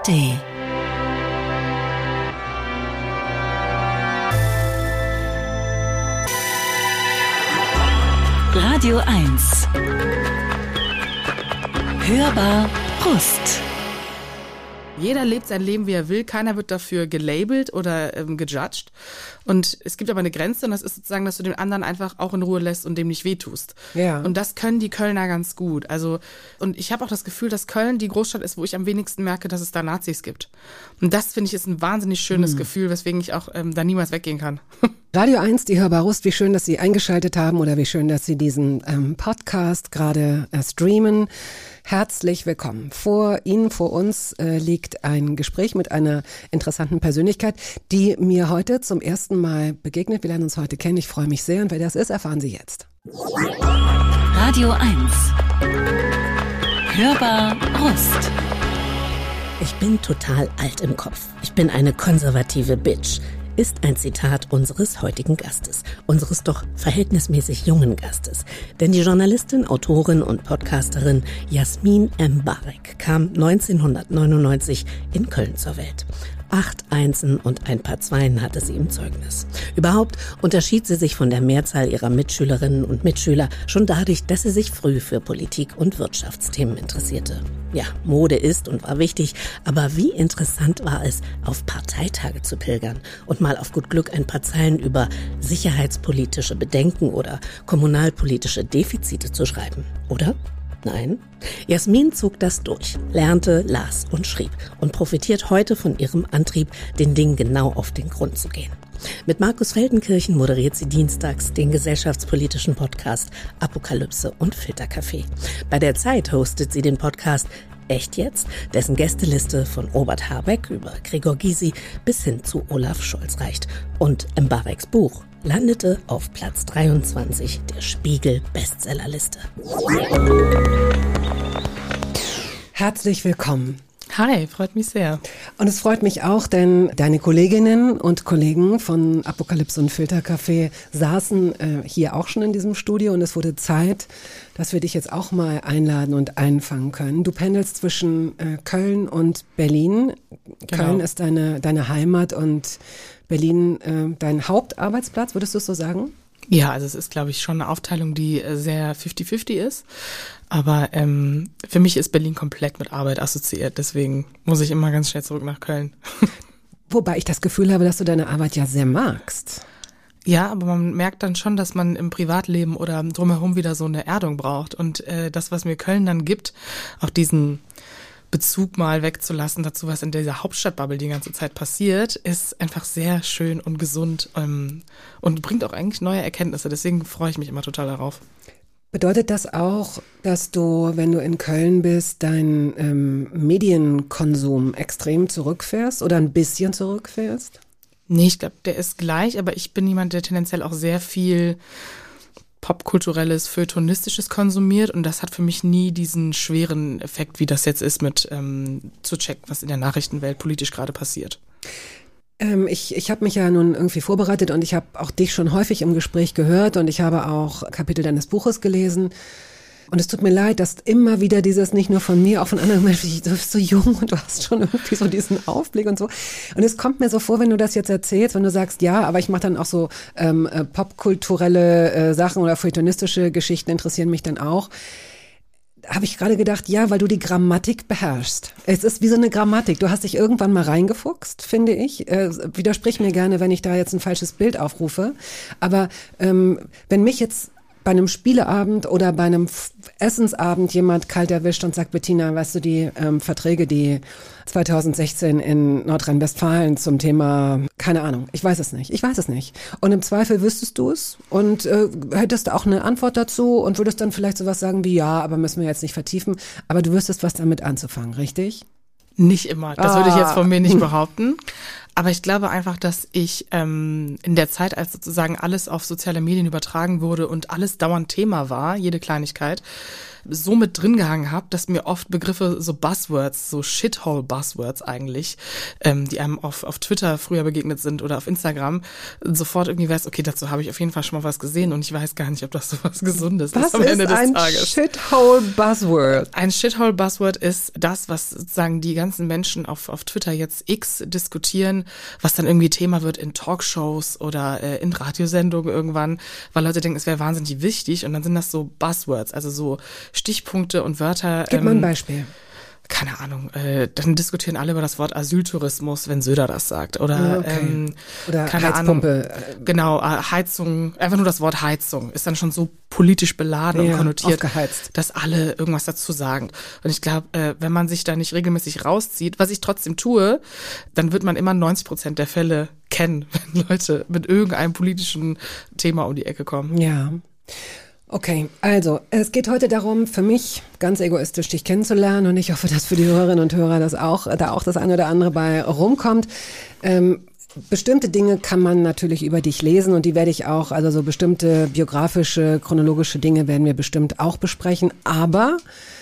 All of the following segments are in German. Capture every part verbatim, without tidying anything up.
D. Radio eins. Hörbar Brust. Jeder lebt sein Leben, wie er will. Keiner wird dafür gelabelt oder ähm, gejudged. Und es gibt aber eine Grenze und das ist sozusagen, dass du den anderen einfach auch in Ruhe lässt und dem nicht wehtust. Ja. Und das können die Kölner ganz gut. Also, und ich habe auch das Gefühl, dass Köln die Großstadt ist, wo ich am wenigsten merke, dass es da Nazis gibt. Und das, finde ich, ist ein wahnsinnig schönes hm. Gefühl, weswegen ich auch ähm, da niemals weggehen kann. Radio eins, die Hörbar Brust, wie schön, dass Sie eingeschaltet haben oder wie schön, dass Sie diesen ähm, Podcast gerade äh, streamen. Herzlich willkommen. Vor Ihnen, vor uns äh, liegt ein Gespräch mit einer interessanten Persönlichkeit, die mir heute zum ersten Mal begegnet. Wir lernen uns heute kennen. Ich freue mich sehr. Und wer das ist, erfahren Sie jetzt. Radio eins. Hörbar Brust. Ich bin total alt im Kopf. Ich bin eine konservative Bitch. Ist ein Zitat unseres heutigen Gastes, unseres doch verhältnismäßig jungen Gastes. Denn die Journalistin, Autorin und Podcasterin Jasmin Mbarek kam neunzehnhundertneunundneunzig in Köln zur Welt. Acht Einsen und ein paar Zweien hatte sie im Zeugnis. Überhaupt unterschied sie sich von der Mehrzahl ihrer Mitschülerinnen und Mitschüler schon dadurch, dass sie sich früh für Politik- und Wirtschaftsthemen interessierte. Ja, Mode ist und war wichtig, aber wie interessant war es, auf Parteitage zu pilgern und mal auf gut Glück ein paar Zeilen über sicherheitspolitische Bedenken oder kommunalpolitische Defizite zu schreiben, oder? Nein. Jasmin zog das durch, lernte, las und schrieb und profitiert heute von ihrem Antrieb, den Dingen genau auf den Grund zu gehen. Mit Markus Feldenkirchen moderiert sie dienstags den gesellschaftspolitischen Podcast Apokalypse und Filterkaffee. Bei der Zeit hostet sie den Podcast Echt jetzt?, dessen Gästeliste von Robert Habeck über Gregor Gysi bis hin zu Olaf Scholz reicht. Und Mbareks Buch landete auf Platz dreiundzwanzig der Spiegel-Bestsellerliste. Herzlich willkommen. Hi, freut mich sehr. Und es freut mich auch, denn deine Kolleginnen und Kollegen von Apokalypse und Filterkaffee saßen äh, hier auch schon in diesem Studio und es wurde Zeit, dass wir dich jetzt auch mal einladen und einfangen können. Du pendelst zwischen äh, Köln und Berlin. Genau. Köln ist deine, deine Heimat und Berlin äh, dein Hauptarbeitsplatz, würdest du es so sagen? Ja, also es ist, glaube ich, schon eine Aufteilung, die sehr fifty fifty ist. Aber ähm, für mich ist Berlin komplett mit Arbeit assoziiert. Deswegen muss ich immer ganz schnell zurück nach Köln. Wobei ich das Gefühl habe, dass du deine Arbeit ja sehr magst. Ja, aber man merkt dann schon, dass man im Privatleben oder drumherum wieder so eine Erdung braucht. Und äh, das, was mir Köln dann gibt, auch diesen Bezug mal wegzulassen dazu, was in dieser Hauptstadtbubble die ganze Zeit passiert, ist einfach sehr schön und gesund ähm, und bringt auch eigentlich neue Erkenntnisse. Deswegen freue ich mich immer total darauf. Bedeutet das auch, dass du, wenn du in Köln bist, deinen ähm, Medienkonsum extrem zurückfährst oder ein bisschen zurückfährst? Nee, ich glaube, der ist gleich, aber ich bin jemand, der tendenziell auch sehr viel popkulturelles, feuilletonistisches konsumiert und das hat für mich nie diesen schweren Effekt, wie das jetzt ist, mit ähm, zu checken, was in der Nachrichtenwelt politisch gerade passiert. Ähm, ich ich habe mich ja nun irgendwie vorbereitet und ich habe auch dich schon häufig im Gespräch gehört und ich habe auch Kapitel deines Buches gelesen. Und es tut mir leid, dass immer wieder dieses, nicht nur von mir, auch von anderen Menschen, du bist so jung und du hast schon irgendwie so diesen Aufblick und so. Und es kommt mir so vor, wenn du das jetzt erzählst, wenn du sagst, ja, aber ich mache dann auch so ähm, äh, popkulturelle äh, Sachen oder feuilletonistische Geschichten interessieren mich dann auch. Habe ich gerade gedacht, ja, weil du die Grammatik beherrschst. Es ist wie so eine Grammatik. Du hast dich irgendwann mal reingefuchst, finde ich. Äh, widersprich mir gerne, wenn ich da jetzt ein falsches Bild aufrufe. Aber ähm, wenn mich jetzt bei einem Spieleabend oder bei einem Essensabend jemand kalt erwischt und sagt, Bettina, weißt du, die ähm, Verträge, die zweitausendsechzehn in Nordrhein-Westfalen zum Thema, keine Ahnung, ich weiß es nicht, ich weiß es nicht. Und im Zweifel wüsstest du es und äh, hättest auch eine Antwort dazu und würdest dann vielleicht sowas sagen wie, ja, aber müssen wir jetzt nicht vertiefen, aber du wüsstest was damit anzufangen, richtig? Nicht immer, das ah. würde ich jetzt von mir nicht behaupten. Aber ich glaube einfach, dass ich ähm, in der Zeit, als sozusagen alles auf soziale Medien übertragen wurde und alles dauernd Thema war, jede Kleinigkeit, so mit drin gehangen habe, dass mir oft Begriffe, so Buzzwords, so Shithole-Buzzwords eigentlich, ähm, die einem auf, auf Twitter früher begegnet sind oder auf Instagram, sofort irgendwie weiß, okay, dazu habe ich auf jeden Fall schon mal was gesehen und ich weiß gar nicht, ob das so was Gesundes was ist am Ende des ein Tages. Shithole-Buzzword? Ein Shithole-Buzzword ist das, was sozusagen die ganzen Menschen auf, auf Twitter jetzt X diskutieren, was dann irgendwie Thema wird in Talkshows oder äh, in Radiosendungen irgendwann, weil Leute denken, es wäre wahnsinnig wichtig und dann sind das so Buzzwords, also so Stichpunkte und Wörter. Gib ähm, mal ein Beispiel. Keine Ahnung, äh, dann diskutieren alle über das Wort Asyltourismus, wenn Söder das sagt. Oder, okay. ähm, Oder keine Heizpumpe. Ahnung, genau, äh, Heizung, einfach nur das Wort Heizung ist dann schon so politisch beladen Ja, und konnotiert, aufgeheizt. dass alle irgendwas dazu sagen. Und ich glaube, äh, wenn man sich da nicht regelmäßig rauszieht, was ich trotzdem tue, dann wird man immer neunzig Prozent der Fälle kennen, wenn Leute mit irgendeinem politischen Thema um die Ecke kommen. Ja. Okay, also es geht heute darum, für mich ganz egoistisch dich kennenzulernen und ich hoffe, dass für die Hörerinnen und Hörer das auch, da auch das eine oder andere bei rumkommt. Ähm, bestimmte Dinge kann man natürlich über dich lesen und die werde ich auch, also so bestimmte biografische, chronologische Dinge werden wir bestimmt auch besprechen, aber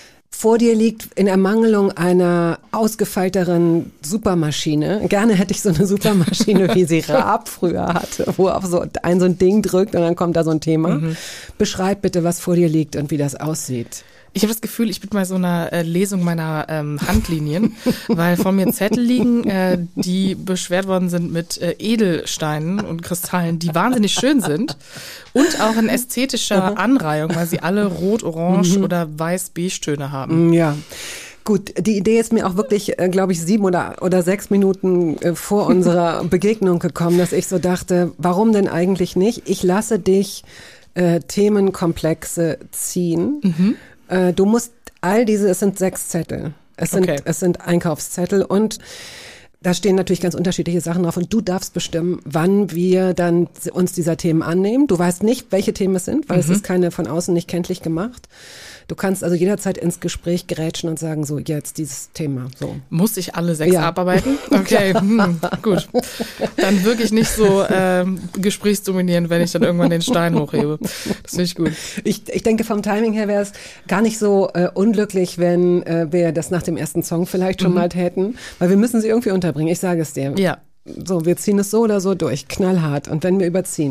vor dir liegt in Ermangelung einer ausgefeilteren Supermaschine. Gerne hätte ich so eine Supermaschine, wie sie Raab früher hatte, wo auf so ein so ein Ding drückt und dann kommt da so ein Thema. Mhm. Beschreib bitte, was vor dir liegt und wie das aussieht. Ich habe das Gefühl, ich bin bei so einer äh, Lesung meiner ähm, Handlinien, weil vor mir Zettel liegen, äh, die beschwert worden sind mit äh, Edelsteinen und Kristallen, die wahnsinnig schön sind und auch in ästhetischer Anreihung, weil sie alle rot, orange mhm. oder weiß-beige Töne haben. Ja. Gut, die Idee ist mir auch wirklich, äh, glaube ich, sieben oder, oder sechs Minuten äh, vor unserer Begegnung gekommen, dass ich so dachte, warum denn eigentlich nicht? Ich lasse dich äh, Themenkomplexe ziehen. Mhm. Du musst all diese, es sind sechs Zettel, es sind, okay. es sind Einkaufszettel und da stehen natürlich ganz unterschiedliche Sachen drauf und du darfst bestimmen, wann wir dann uns dieser Themen annehmen. Du weißt nicht, welche Themen es sind, weil mhm. es ist keine von außen nicht kenntlich gemacht. Du kannst also jederzeit ins Gespräch grätschen und sagen, so jetzt dieses Thema. So. Muss ich alle sechs ja. abarbeiten? Okay, ja. hm, gut. Dann wirklich nicht so ähm, gesprächsdominierend, wenn ich dann irgendwann den Stein hochhebe. Das finde ich gut. Ich, ich denke, vom Timing her wäre es gar nicht so äh, unglücklich, wenn äh, wir das nach dem ersten Song vielleicht schon mhm. mal täten, weil wir müssen sie irgendwie unterbringen. Ich sage es dir. Ja. So, wir ziehen es so oder so durch, knallhart. Und wenn wir überziehen.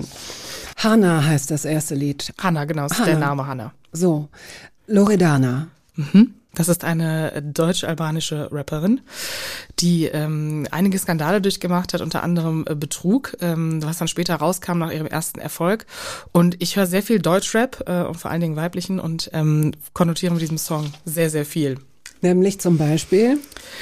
Hanna heißt das erste Lied. Hanna, genau, ist Hanna. der Name Hanna. So. Loredana. Mhm. Das ist eine deutsch-albanische Rapperin, die ähm, einige Skandale durchgemacht hat, unter anderem äh, Betrug, ähm, was dann später rauskam nach ihrem ersten Erfolg. Und ich höre sehr viel Deutschrap, äh, und vor allen Dingen weiblichen, und ähm, konnotiere mit diesem Song sehr, sehr viel. Nämlich zum Beispiel?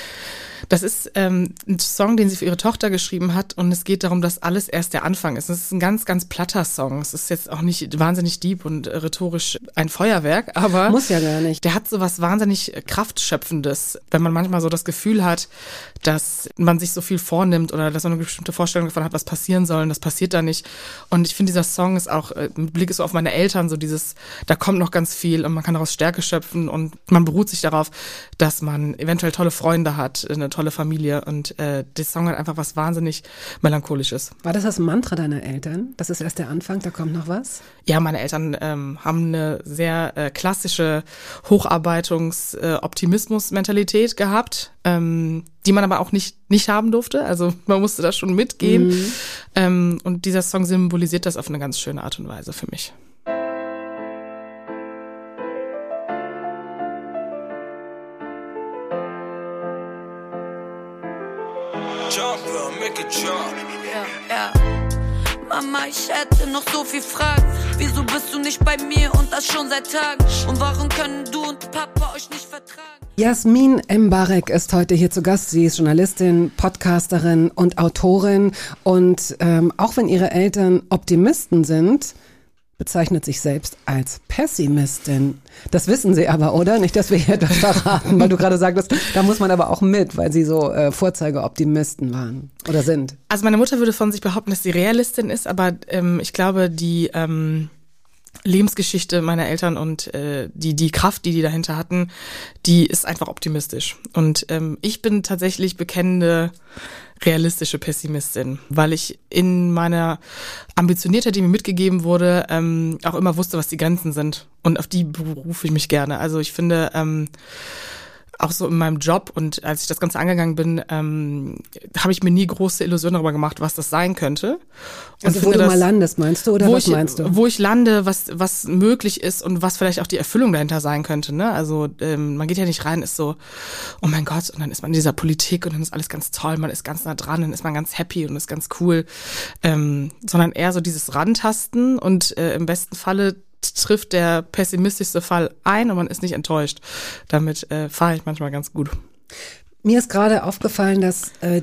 Das ist ähm, ein Song, den sie für ihre Tochter geschrieben hat und es geht darum, dass alles erst der Anfang ist. Es ist ein ganz, ganz platter Song. Es ist jetzt auch nicht wahnsinnig deep und rhetorisch ein Feuerwerk, aber muss ja gar nicht. Der hat so was wahnsinnig Kraftschöpfendes, wenn man manchmal so das Gefühl hat, dass man sich so viel vornimmt oder dass man eine bestimmte Vorstellung davon hat, was passieren soll und das passiert da nicht. Und ich finde, dieser Song ist auch, mit Blick so auf meine Eltern, so dieses, da kommt noch ganz viel und man kann daraus Stärke schöpfen und man beruht sich darauf, dass man eventuell tolle Freunde hat, eine tolle Familie und äh, der Song hat einfach was wahnsinnig Melancholisches. War das das Mantra deiner Eltern? Das ist erst der Anfang, da kommt noch was? Ja, meine Eltern ähm, haben eine sehr äh, klassische Hocharbeitungs-Optimismus-Mentalität äh, gehabt, ähm, die man aber auch nicht nicht haben durfte. Also man musste da schon mitgehen. Mhm. Ähm, und dieser Song symbolisiert das auf eine ganz schöne Art und Weise für mich. Ja, ja. Mama, ich hätte noch so viel Fragen. Wieso bist du nicht bei mir und das schon seit Tagen? Und warum können du und Papa euch nicht vertragen? Jasmin Mbarek ist heute hier zu Gast. Sie ist Journalistin, Podcasterin und Autorin. Und ähm, auch wenn ihre Eltern Optimisten sind, bezeichnet sich selbst als Pessimistin. Das wissen Sie aber, oder? Nicht, dass wir hier das verraten, weil du gerade sagtest, da muss man aber auch mit, weil Sie so äh, Vorzeigeoptimisten waren oder sind. Also meine Mutter würde von sich behaupten, dass sie Realistin ist, aber ähm, ich glaube, die ähm, Lebensgeschichte meiner Eltern und äh, die die Kraft, die die dahinter hatten, die ist einfach optimistisch. Und ähm, ich bin tatsächlich bekennende realistische Pessimistin, weil ich in meiner Ambitioniertheit, die mir mitgegeben wurde, ähm, auch immer wusste, was die Grenzen sind. Und auf die berufe ich mich gerne. Also ich finde, ähm, auch so in meinem Job und als ich das Ganze angegangen bin, ähm, habe ich mir nie große Illusionen darüber gemacht, was das sein könnte. Und also wo du das, mal landest, meinst du, oder was ich, meinst du? Wo ich lande, was was möglich ist und was vielleicht auch die Erfüllung dahinter sein könnte. Ne? Also ähm, man geht ja nicht rein, ist so, oh mein Gott, und dann ist man in dieser Politik und dann ist alles ganz toll, man ist ganz nah dran, dann ist man ganz happy und ist ganz cool. Ähm, sondern eher so dieses Rantasten und äh, im besten Falle trifft der pessimistischste Fall ein und man ist nicht enttäuscht. Damit äh, fahre ich manchmal ganz gut. Mir ist gerade aufgefallen, dass äh,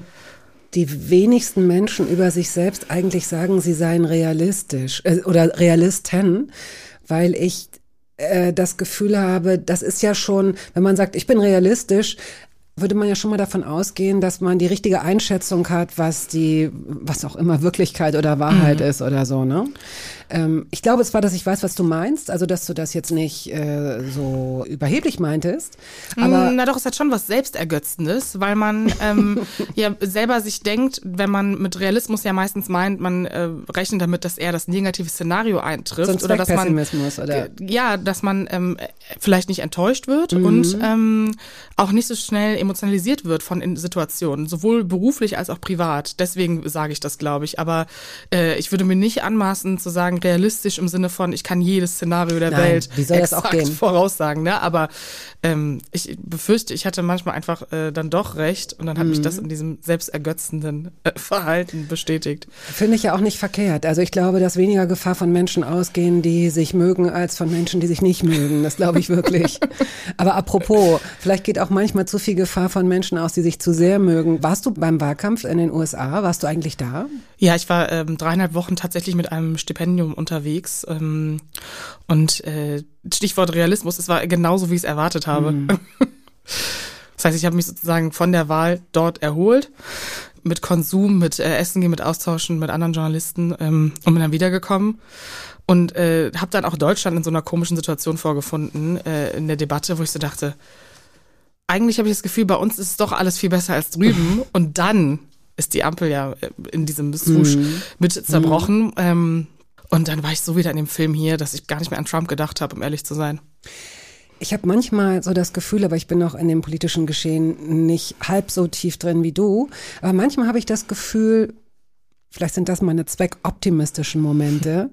die wenigsten Menschen über sich selbst eigentlich sagen, sie seien realistisch äh, oder Realisten, weil ich äh, das Gefühl habe, das ist ja schon, wenn man sagt, ich bin realistisch, würde man ja schon mal davon ausgehen, dass man die richtige Einschätzung hat, was die, was auch immer Wirklichkeit oder Wahrheit mhm. ist oder so, ne? Ähm, ich glaube zwar, dass ich weiß, was du meinst, also dass du das jetzt nicht äh, so überheblich meintest, aber... Na doch, es hat schon was Selbstergötzendes, weil man ähm, ja selber sich denkt, wenn man mit Realismus ja meistens meint, man äh, rechnet damit, dass eher das negative Szenario eintrifft. So oder dass man oder? Ja, dass man ähm, vielleicht nicht enttäuscht wird mhm. und ähm, auch nicht so schnell emotionalisiert wird von in Situationen, sowohl beruflich als auch privat. Deswegen sage ich das, glaube ich. Aber äh, ich würde mir nicht anmaßen zu sagen, realistisch im Sinne von, ich kann jedes Szenario der Nein, Welt wie soll das exakt auch gehen? voraussagen. Ne? Aber ähm, ich befürchte, ich hatte manchmal einfach äh, dann doch recht und dann hat mhm. mich das in diesem selbstergötzenden äh, Verhalten bestätigt. Finde ich ja auch nicht verkehrt. Also ich glaube, dass weniger Gefahr von Menschen ausgehen, die sich mögen, als von Menschen, die sich nicht mögen. Das glaube ich wirklich. Aber apropos, vielleicht geht auch manchmal zu viel Gefahr von Menschen aus, die sich zu sehr mögen. Warst du beim Wahlkampf in den U S A? Warst du eigentlich da? Ja, ich war ähm, dreieinhalb Wochen tatsächlich mit einem Stipendium unterwegs ähm, und äh, Stichwort Realismus, es war genauso, wie ich es erwartet habe. Mhm. Das heißt, ich habe mich sozusagen von der Wahl dort erholt, mit Konsum, mit äh, Essen gehen, mit Austauschen mit anderen Journalisten ähm, und bin dann wiedergekommen und äh, habe dann auch Deutschland in so einer komischen Situation vorgefunden äh, in der Debatte, wo ich so dachte, eigentlich habe ich das Gefühl, bei uns ist es doch alles viel besser als drüben und dann ist die Ampel ja in diesem Swoosh mhm. mit zerbrochen. Mhm. Ähm, und dann war ich so wieder in dem Film hier, dass ich gar nicht mehr an Trump gedacht habe, um ehrlich zu sein. Ich habe manchmal so das Gefühl, aber ich bin noch in dem politischen Geschehen nicht halb so tief drin wie du, aber manchmal habe ich das Gefühl, vielleicht sind das meine zweckoptimistischen Momente,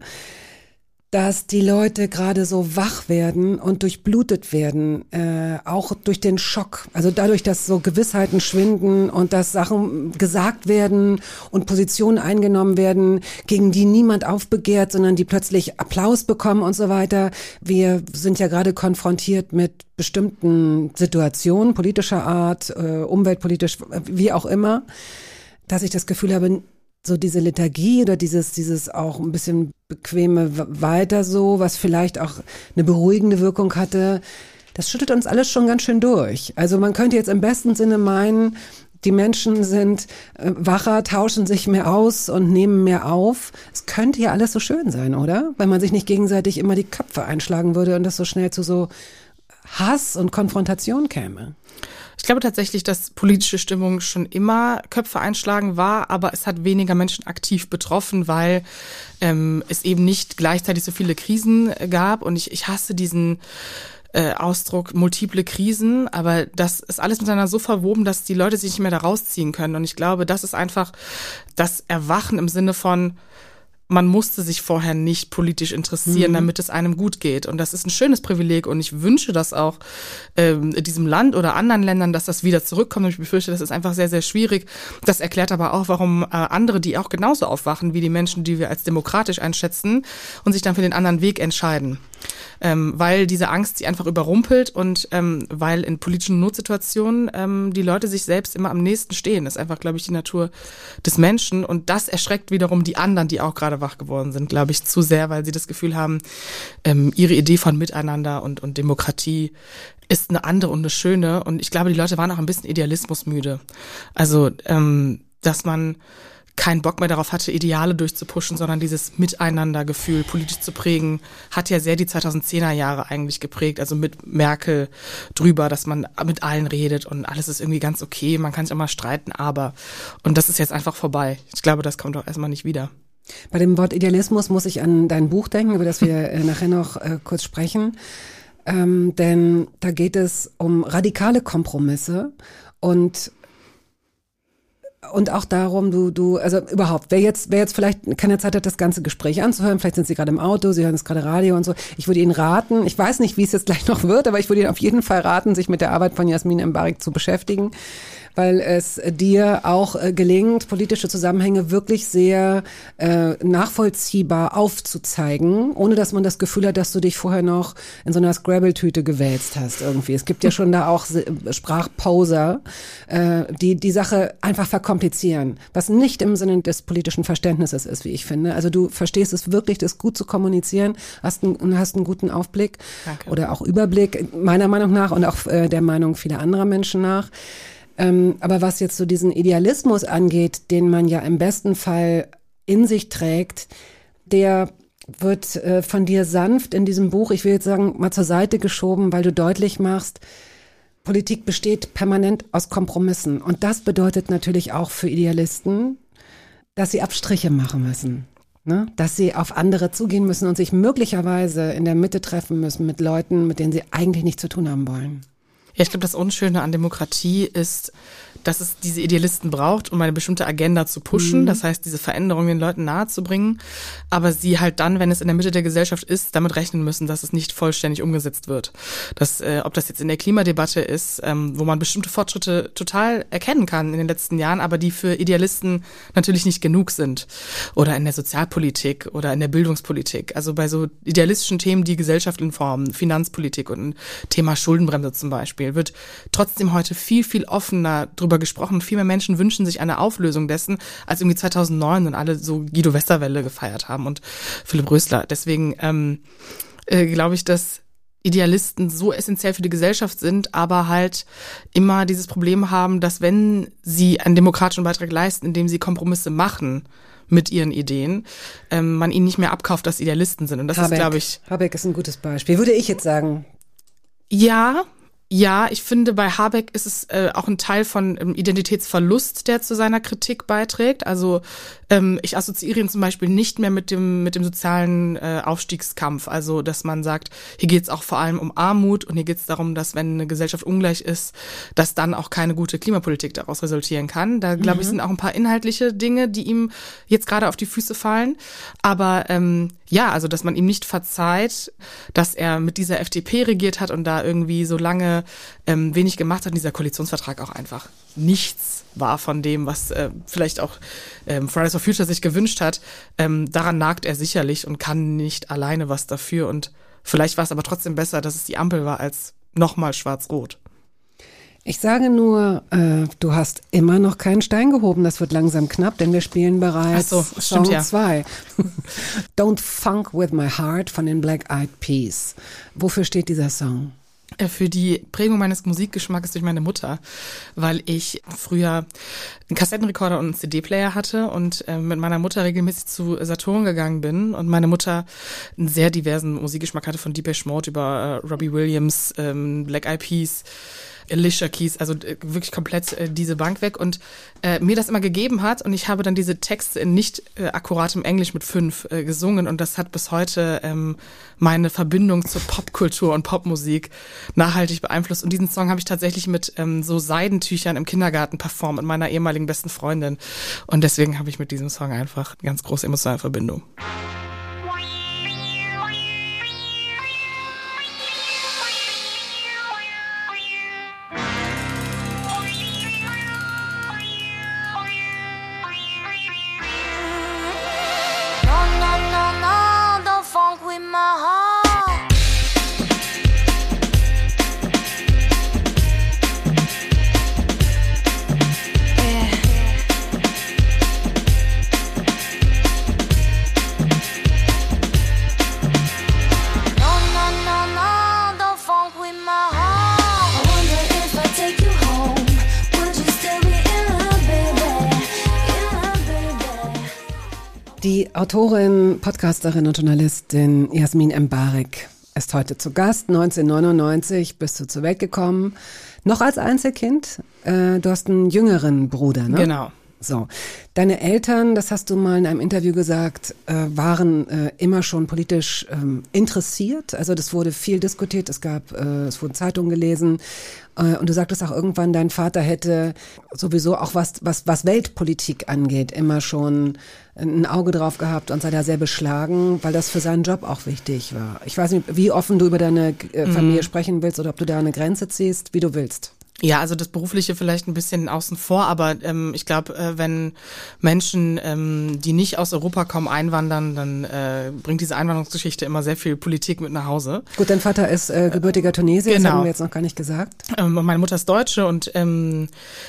dass die Leute gerade so wach werden und durchblutet werden, äh, auch durch den Schock. Also dadurch, dass so Gewissheiten schwinden und dass Sachen gesagt werden und Positionen eingenommen werden, gegen die niemand aufbegehrt, sondern die plötzlich Applaus bekommen und so weiter. Wir sind ja gerade konfrontiert mit bestimmten Situationen, politischer Art, äh, umweltpolitisch, wie auch immer, dass ich das Gefühl habe, so diese Lethargie oder dieses, dieses auch ein bisschen bequeme weiter so, was vielleicht auch eine beruhigende Wirkung hatte, das schüttet uns alles schon ganz schön durch. Also man könnte jetzt im besten Sinne meinen, die Menschen sind äh, wacher, tauschen sich mehr aus und nehmen mehr auf. Es könnte ja alles so schön sein, oder? Wenn man sich nicht gegenseitig immer die Köpfe einschlagen würde und das so schnell zu so Hass und Konfrontation käme. Ich glaube tatsächlich, dass politische Stimmung schon immer Köpfe einschlagen war, aber es hat weniger Menschen aktiv betroffen, weil ähm, es eben nicht gleichzeitig so viele Krisen gab. Und ich, ich hasse diesen äh, Ausdruck multiple Krisen, aber das ist alles miteinander so verwoben, dass die Leute sich nicht mehr da rausziehen können. Und ich glaube, das ist einfach das Erwachen im Sinne von, man musste sich vorher nicht politisch interessieren, mhm. damit es einem gut geht. Und das ist ein schönes Privileg und ich wünsche das auch ähm, diesem Land oder anderen Ländern, dass das wieder zurückkommt. Und ich befürchte, das ist einfach sehr, sehr schwierig. Das erklärt aber auch, warum äh, andere, die auch genauso aufwachen wie die Menschen, die wir als demokratisch einschätzen und sich dann für den anderen Weg entscheiden. Ähm, weil diese Angst sie einfach überrumpelt und ähm, weil in politischen Notsituationen ähm, die Leute sich selbst immer am nächsten stehen. Das ist einfach, glaube ich, die Natur des Menschen und das erschreckt wiederum die anderen, die auch gerade wach geworden sind, glaube ich, zu sehr, weil sie das Gefühl haben, ähm, ihre Idee von Miteinander und, und Demokratie ist eine andere und eine schöne und ich glaube, die Leute waren auch ein bisschen idealismusmüde. Also, ähm, dass man keinen Bock mehr darauf hatte, Ideale durchzupushen, sondern dieses Miteinandergefühl politisch zu prägen, hat ja sehr die zweitausendzehner Jahre eigentlich geprägt, also mit Merkel drüber, dass man mit allen redet und alles ist irgendwie ganz okay, man kann sich auch mal streiten, aber, und das ist jetzt einfach vorbei. Ich glaube, das kommt auch erstmal nicht wieder. Bei dem Wort Idealismus muss ich an dein Buch denken, über das wir äh, nachher noch äh, kurz sprechen. Ähm, denn da geht es um radikale Kompromisse und und auch darum, du, du, also überhaupt, wer jetzt, wer jetzt vielleicht keine Zeit hat, das ganze Gespräch anzuhören, vielleicht sind Sie gerade im Auto, Sie hören jetzt gerade Radio und so. Ich würde Ihnen raten, ich weiß nicht, wie es jetzt gleich noch wird, aber ich würde Ihnen auf jeden Fall raten, sich mit der Arbeit von Yasmin Embarek zu beschäftigen, weil es dir auch äh, gelingt, politische Zusammenhänge wirklich sehr äh, nachvollziehbar aufzuzeigen, ohne dass man das Gefühl hat, dass du dich vorher noch in so einer Scrabble-Tüte gewälzt hast irgendwie. Es gibt ja schon da auch Sprachposer, äh, die die Sache einfach verkomplizieren, was nicht im Sinne des politischen Verständnisses ist, wie ich finde. Also du verstehst es wirklich, das gut zu kommunizieren, hast einen, hast einen guten Aufblick. Danke. Oder auch Überblick, meiner Meinung nach und auch äh, der Meinung vieler anderer Menschen nach. Ähm, aber was jetzt so diesen Idealismus angeht, den man ja im besten Fall in sich trägt, der wird äh, von dir sanft in diesem Buch, ich will jetzt sagen, mal zur Seite geschoben, weil du deutlich machst, Politik besteht permanent aus Kompromissen. Und das bedeutet natürlich auch für Idealisten, dass sie Abstriche machen müssen. Ne? Dass sie auf andere zugehen müssen und sich möglicherweise in der Mitte treffen müssen mit Leuten, mit denen sie eigentlich nichts zu tun haben wollen. Ja, ich glaube, das Unschöne an Demokratie ist, dass es diese Idealisten braucht, um eine bestimmte Agenda zu pushen, mhm. das heißt, diese Veränderung den Leuten nahezubringen, aber sie halt dann, wenn es in der Mitte der Gesellschaft ist, damit rechnen müssen, dass es nicht vollständig umgesetzt wird. Das, äh, ob das jetzt in der Klimadebatte ist, ähm, wo man bestimmte Fortschritte total erkennen kann in den letzten Jahren, aber die für Idealisten natürlich nicht genug sind. Oder in der Sozialpolitik oder in der Bildungspolitik. Also bei so idealistischen Themen, die Gesellschaft informen, Finanzpolitik und Thema Schuldenbremse zum Beispiel, wird trotzdem heute viel, viel offener drüber gesprochen. Viel mehr Menschen wünschen sich eine Auflösung dessen, als irgendwie zweitausendneun und alle so Guido Westerwelle gefeiert haben und Philipp Rösler. Deswegen ähm, äh, glaube ich, dass Idealisten so essentiell für die Gesellschaft sind, aber halt immer dieses Problem haben, dass wenn sie einen demokratischen Beitrag leisten, indem sie Kompromisse machen mit ihren Ideen, ähm, man ihnen nicht mehr abkauft, dass Idealisten sind. Und das Habeck, ist, glaube ich... Habeck ist ein gutes Beispiel, würde ich jetzt sagen. Ja, Ja, ich finde, bei Habeck ist es äh, auch ein Teil von ähm, Identitätsverlust, der zu seiner Kritik beiträgt. Also ähm, ich assoziiere ihn zum Beispiel nicht mehr mit dem mit dem sozialen äh, Aufstiegskampf. Also dass man sagt, hier geht es auch vor allem um Armut und hier geht es darum, dass wenn eine Gesellschaft ungleich ist, dass dann auch keine gute Klimapolitik daraus resultieren kann. Da glaube ich, sind auch ein paar inhaltliche Dinge, die ihm jetzt gerade auf die Füße fallen. Aber ähm, ja, also dass man ihm nicht verzeiht, dass er mit dieser F D P regiert hat und da irgendwie so lange ähm, wenig gemacht hat, und dieser Koalitionsvertrag auch einfach nichts war von dem, was äh, vielleicht auch ähm, Fridays for Future sich gewünscht hat. Ähm, daran nagt er sicherlich und kann nicht alleine was dafür. Und vielleicht war es aber trotzdem besser, dass es die Ampel war, als nochmal schwarz-rot. Ich sage nur, äh, du hast immer noch keinen Stein gehoben. Das wird langsam knapp, denn wir spielen bereits Ach so, stimmt, Song zwei. Ja. Don't Funk With My Heart von den Black Eyed Peas. Wofür steht dieser Song? Für die Prägung meines Musikgeschmacks durch meine Mutter, weil ich früher einen Kassettenrekorder und einen C D-Player hatte und äh, mit meiner Mutter regelmäßig zu Saturn gegangen bin und meine Mutter einen sehr diversen Musikgeschmack hatte, von Depeche Mode über äh, Robbie Williams, ähm, Black Eyed Peas, Alicia Keys, also äh, wirklich komplett äh, diese Bank weg und äh, mir das immer gegeben hat und ich habe dann diese Texte in nicht äh, akkuratem Englisch mit fünf äh, gesungen und das hat bis heute ähm, meine Verbindung zur Popkultur und Popmusik nachhaltig beeinflusst und diesen Song habe ich tatsächlich mit ähm, so Seidentüchern im Kindergarten performt mit meiner ehemaligen besten Freundin und deswegen habe ich mit diesem Song einfach eine ganz große emotionale Verbindung. Die Autorin, Podcasterin und Journalistin Jasmin Embarek ist heute zu Gast. neunzehnhundertneunundneunzig bist du zur Welt gekommen. Noch als Einzelkind. Äh, du hast einen jüngeren Bruder, ne? Genau. So, deine Eltern, das hast du mal in einem Interview gesagt, äh, waren äh, immer schon politisch ähm, interessiert. Also das wurde viel diskutiert, es gab, äh, es wurden Zeitungen gelesen äh, und du sagtest auch irgendwann, dein Vater hätte sowieso auch was, was, was Weltpolitik angeht, immer schon ein Auge drauf gehabt und sei da sehr beschlagen, weil das für seinen Job auch wichtig war. Ich weiß nicht, wie offen du über deine äh, Familie mhm. sprechen willst oder ob du da eine Grenze ziehst, wie du willst. Ja, also das Berufliche vielleicht ein bisschen außen vor, aber ähm, ich glaube, äh, wenn Menschen, ähm, die nicht aus Europa kommen, einwandern, dann äh, bringt diese Einwanderungsgeschichte immer sehr viel Politik mit nach Hause. Gut, dein Vater ist äh, gebürtiger Tunesier, genau. Das haben wir jetzt noch gar nicht gesagt. Ähm, und meine Mutter ist Deutsche und ähm,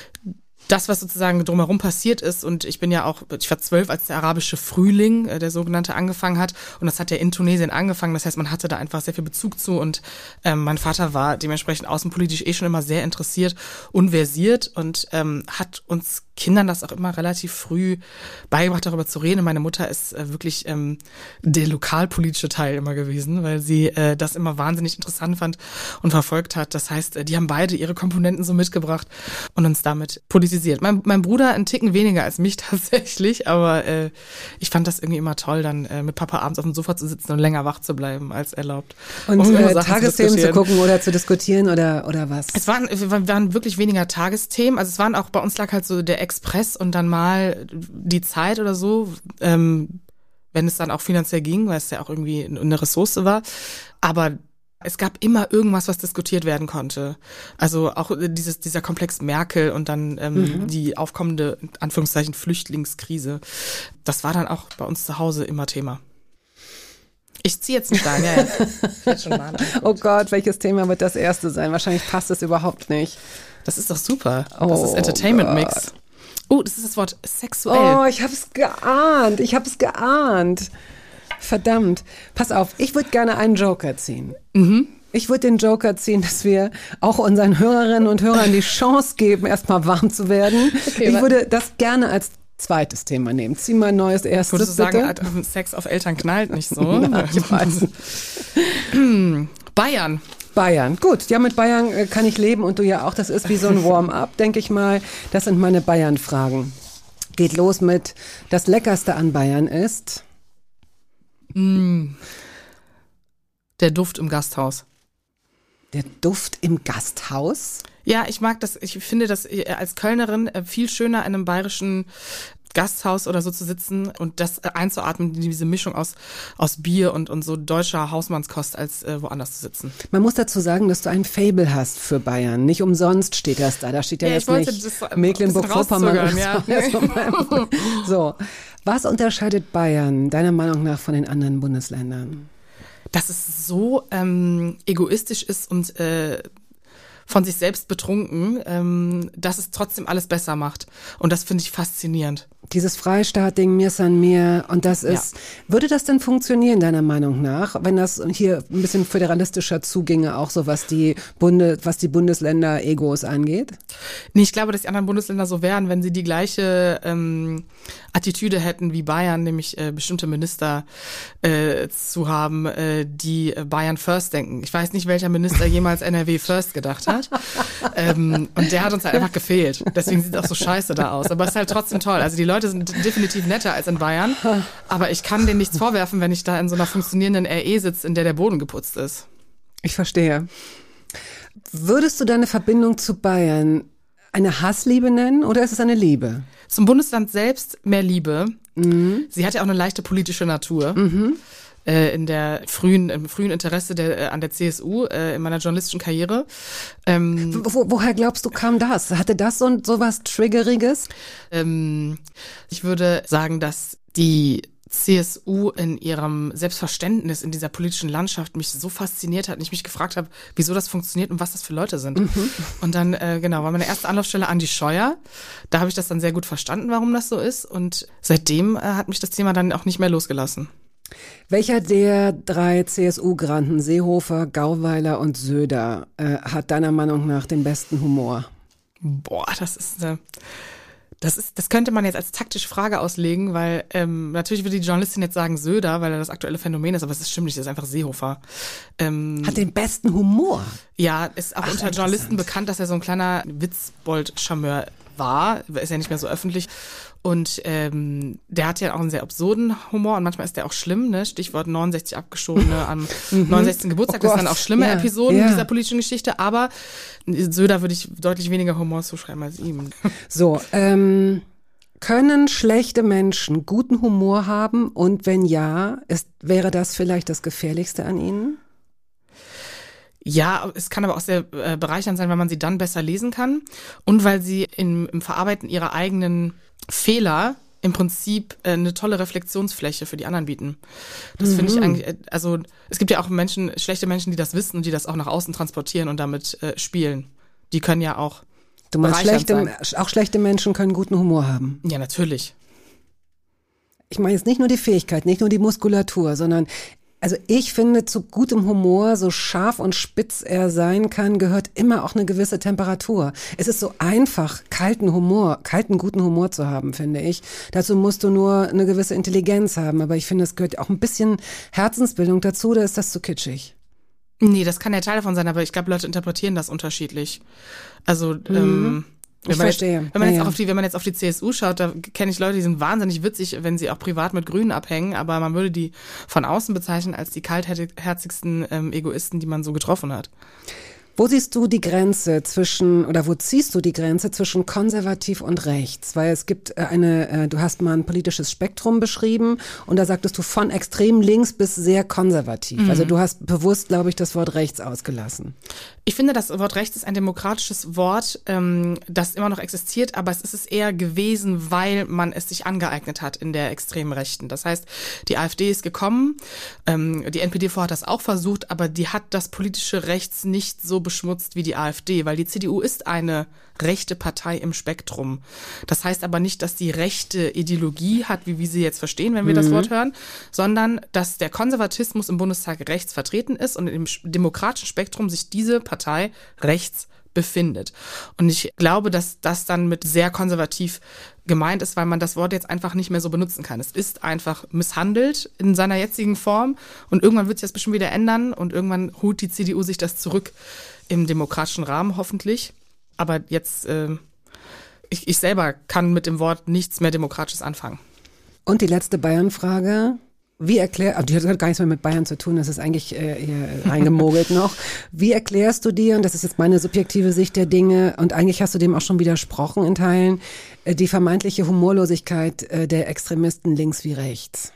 das, was sozusagen drumherum passiert ist, und ich bin ja auch, ich war zwölf, als der arabische Frühling, äh, der sogenannte, angefangen hat, und das hat ja in Tunesien angefangen, das heißt, man hatte da einfach sehr viel Bezug zu, und ähm, mein Vater war dementsprechend außenpolitisch eh schon immer sehr interessiert und versiert und ähm, hat uns Kindern das auch immer relativ früh beigebracht, darüber zu reden. Und meine Mutter ist äh, wirklich ähm, der lokalpolitische Teil immer gewesen, weil sie äh, das immer wahnsinnig interessant fand und verfolgt hat. Das heißt, äh, die haben beide ihre Komponenten so mitgebracht und uns damit politisiert. Mein, mein Bruder einen Ticken weniger als mich tatsächlich, aber äh, ich fand das irgendwie immer toll, dann äh, mit Papa abends auf dem Sofa zu sitzen und länger wach zu bleiben als erlaubt. Und um äh, Tagesthemen zu, zu gucken oder zu diskutieren oder oder was? Es waren, es waren wirklich weniger Tagesthemen. Also es waren auch, bei uns lag halt so der Express und dann mal die Zeit oder so, ähm, wenn es dann auch finanziell ging, weil es ja auch irgendwie eine Ressource war. Aber es gab immer irgendwas, was diskutiert werden konnte. Also auch dieses, dieser Komplex Merkel und dann ähm, mhm. die aufkommende, in Anführungszeichen, Flüchtlingskrise. Das war dann auch bei uns zu Hause immer Thema. Ich ziehe jetzt einen Stein, ja, ja. Ich werd schon mal oh Gott, welches Thema wird das erste sein? Wahrscheinlich passt es überhaupt nicht. Das ist doch super. Das oh ist Entertainment-Mix. Gott. Oh, das ist das Wort sexuell. Oh, ich hab's geahnt. Ich hab's geahnt. Verdammt. Pass auf, ich würde gerne einen Joker ziehen. Mhm. Ich würde den Joker ziehen, dass wir auch unseren Hörerinnen und Hörern die Chance geben, erstmal warm zu werden. Okay, ich würde das gerne als zweites Thema nehmen. Zieh mal ein neues erstes, würdest du bitte. sagen, Sex auf Eltern knallt nicht so? Na, ich weiß. Bayern. Bayern. Gut, ja, mit Bayern äh, kann ich leben und du ja auch. Das ist wie so ein Warm-up, denke ich mal. Das sind meine Bayern-Fragen. Geht los mit, das Leckerste an Bayern ist? Mm. Der Duft im Gasthaus. Der Duft im Gasthaus? Ja, ich mag das. Ich finde das als Kölnerin viel schöner, in einem bayerischen Gasthaus oder so zu sitzen und das einzuatmen, diese Mischung aus aus Bier und und so deutscher Hausmannskost, als äh, woanders zu sitzen. Man muss dazu sagen, dass du ein Faible hast für Bayern. Nicht umsonst steht das da. Da steht ja, ja jetzt nicht Mecklenburg-Vorpommern. Ja. So, was unterscheidet Bayern deiner Meinung nach von den anderen Bundesländern? Dass es so ähm, egoistisch ist und äh, von sich selbst betrunken, ähm, dass es trotzdem alles besser macht. Und das finde ich faszinierend. Dieses Freistaat-Ding, mir san mir, und das ist, ja. Würde das denn funktionieren, deiner Meinung nach, wenn das hier ein bisschen föderalistischer zuginge, auch so was die Bunde, was die Bundesländer-Egos angeht? Nee, ich glaube, dass die anderen Bundesländer so wären, wenn sie die gleiche ähm, Attitüde hätten wie Bayern, nämlich äh, bestimmte Minister äh, zu haben, äh, die Bayern First denken. Ich weiß nicht, welcher Minister jemals N R W First gedacht hat. ähm, und der hat uns halt einfach gefehlt. Deswegen sieht es auch so scheiße da aus. Aber es ist halt trotzdem toll. Also die Leute sind definitiv netter als in Bayern. Aber ich kann denen nichts vorwerfen, wenn ich da in so einer funktionierenden R E sitze, in der der Boden geputzt ist. Ich verstehe. Würdest du deine Verbindung zu Bayern eine Hassliebe nennen oder ist es eine Liebe? Zum Bundesland selbst mehr Liebe. Mhm. Sie hat ja auch eine leichte politische Natur. Mhm. Äh, in der frühen, im frühen Interesse der, äh, an der C S U, äh, in meiner journalistischen Karriere. Ähm, Wo, woher glaubst du, kam das? Hatte das so, so was Triggeriges? Ähm, ich würde sagen, dass die C S U in ihrem Selbstverständnis in dieser politischen Landschaft mich so fasziniert hat und ich mich gefragt habe, wieso das funktioniert und was das für Leute sind. Mhm. Und dann, äh, genau, war meine erste Anlaufstelle Andi Scheuer. Da habe ich das dann sehr gut verstanden, warum das so ist. Und seitdem äh, hat mich das Thema dann auch nicht mehr losgelassen. Welcher der drei C S U-Granden, Seehofer, Gauweiler und Söder, äh, hat deiner Meinung nach den besten Humor? Boah, das ist eine... Das ist, das könnte man jetzt als taktische Frage auslegen, weil ähm, natürlich würde die Journalistin jetzt sagen Söder, weil er das aktuelle Phänomen ist, aber es ist stimmt nicht, das ist einfach Seehofer. Ähm, Hat den besten Humor. Ja, ist auch Ach, unter Journalisten bekannt, dass er so ein kleiner Witzbold-Charmeur war, ist ja nicht mehr so öffentlich. Und ähm, der hat ja auch einen sehr absurden Humor und manchmal ist der auch schlimm, ne? Stichwort neunundsechzig Abgeschobene am neunundsechzigsten Geburtstag. Oh das sind dann auch schlimme ja, Episoden ja. dieser politischen Geschichte, aber Söder würde ich deutlich weniger Humor zuschreiben als ihm. So, ähm, können schlechte Menschen guten Humor haben und wenn ja, ist, wäre das vielleicht das Gefährlichste an ihnen? Ja, es kann aber auch sehr äh, bereichernd sein, weil man sie dann besser lesen kann und weil sie im, im Verarbeiten ihrer eigenen Fehler im Prinzip äh, eine tolle Reflexionsfläche für die anderen bieten. Das mhm. finde ich eigentlich, also es gibt ja auch Menschen, schlechte Menschen, die das wissen und die das auch nach außen transportieren und damit äh, spielen. Die können ja auch Du meinst, schlechte, sein. auch schlechte Menschen können guten Humor haben? Ja, natürlich. Ich meine jetzt nicht nur die Fähigkeit, nicht nur die Muskulatur, sondern also ich finde, zu gutem Humor, so scharf und spitz er sein kann, gehört immer auch eine gewisse Temperatur. Es ist so einfach, kalten Humor, kalten, guten Humor zu haben, finde ich. Dazu musst du nur eine gewisse Intelligenz haben. Aber ich finde, es gehört auch ein bisschen Herzensbildung dazu, oder ist das zu kitschig? Nee, das kann ja Teil davon sein, aber ich glaube, Leute interpretieren das unterschiedlich. Also, mhm. ähm, Wenn ich man verstehe. Jetzt, wenn, man ja, jetzt ja. auch auf die, wenn man jetzt auf die C S U schaut, da kenne ich Leute, die sind wahnsinnig witzig, wenn sie auch privat mit Grünen abhängen, aber man würde die von außen bezeichnen als die kaltherzigsten ähm, Egoisten, die man so getroffen hat. Wo siehst du die Grenze zwischen, oder wo ziehst du die Grenze zwischen konservativ und rechts? Weil es gibt eine, du hast mal ein politisches Spektrum beschrieben und da sagtest du von extrem links bis sehr konservativ. Mhm. Also du hast bewusst, glaube ich, das Wort rechts ausgelassen. Ich finde, das Wort rechts ist ein demokratisches Wort, ähm, das immer noch existiert, aber es ist es eher gewesen, weil man es sich angeeignet hat in der extremen Rechten. Das heißt, die AfD ist gekommen, ähm, die N P D V hat das auch versucht, aber die hat das politische Rechts nicht so beschmutzt wie die AfD, weil die C D U ist eine rechte Partei im Spektrum. Das heißt aber nicht, dass die rechte Ideologie hat, wie wir sie jetzt verstehen, wenn wir mhm. das Wort hören, sondern dass der Konservatismus im Bundestag rechts vertreten ist und im demokratischen Spektrum sich diese Partei rechts befindet. Und ich glaube, dass das dann mit sehr konservativ gemeint ist, weil man das Wort jetzt einfach nicht mehr so benutzen kann. Es ist einfach misshandelt in seiner jetzigen Form und irgendwann wird sich das bestimmt wieder ändern und irgendwann holt die C D U sich das zurück im demokratischen Rahmen hoffentlich. Aber jetzt, äh, ich, ich selber kann mit dem Wort nichts mehr Demokratisches anfangen. Und die letzte Bayern-Frage. Wie erklär, die hat gar nichts mehr mit Bayern zu tun, das ist eigentlich äh, hier reingemogelt noch. Wie erklärst du dir, und das ist jetzt meine subjektive Sicht der Dinge, und eigentlich hast du dem auch schon widersprochen in Teilen, äh, die vermeintliche Humorlosigkeit äh, der Extremisten links wie rechts?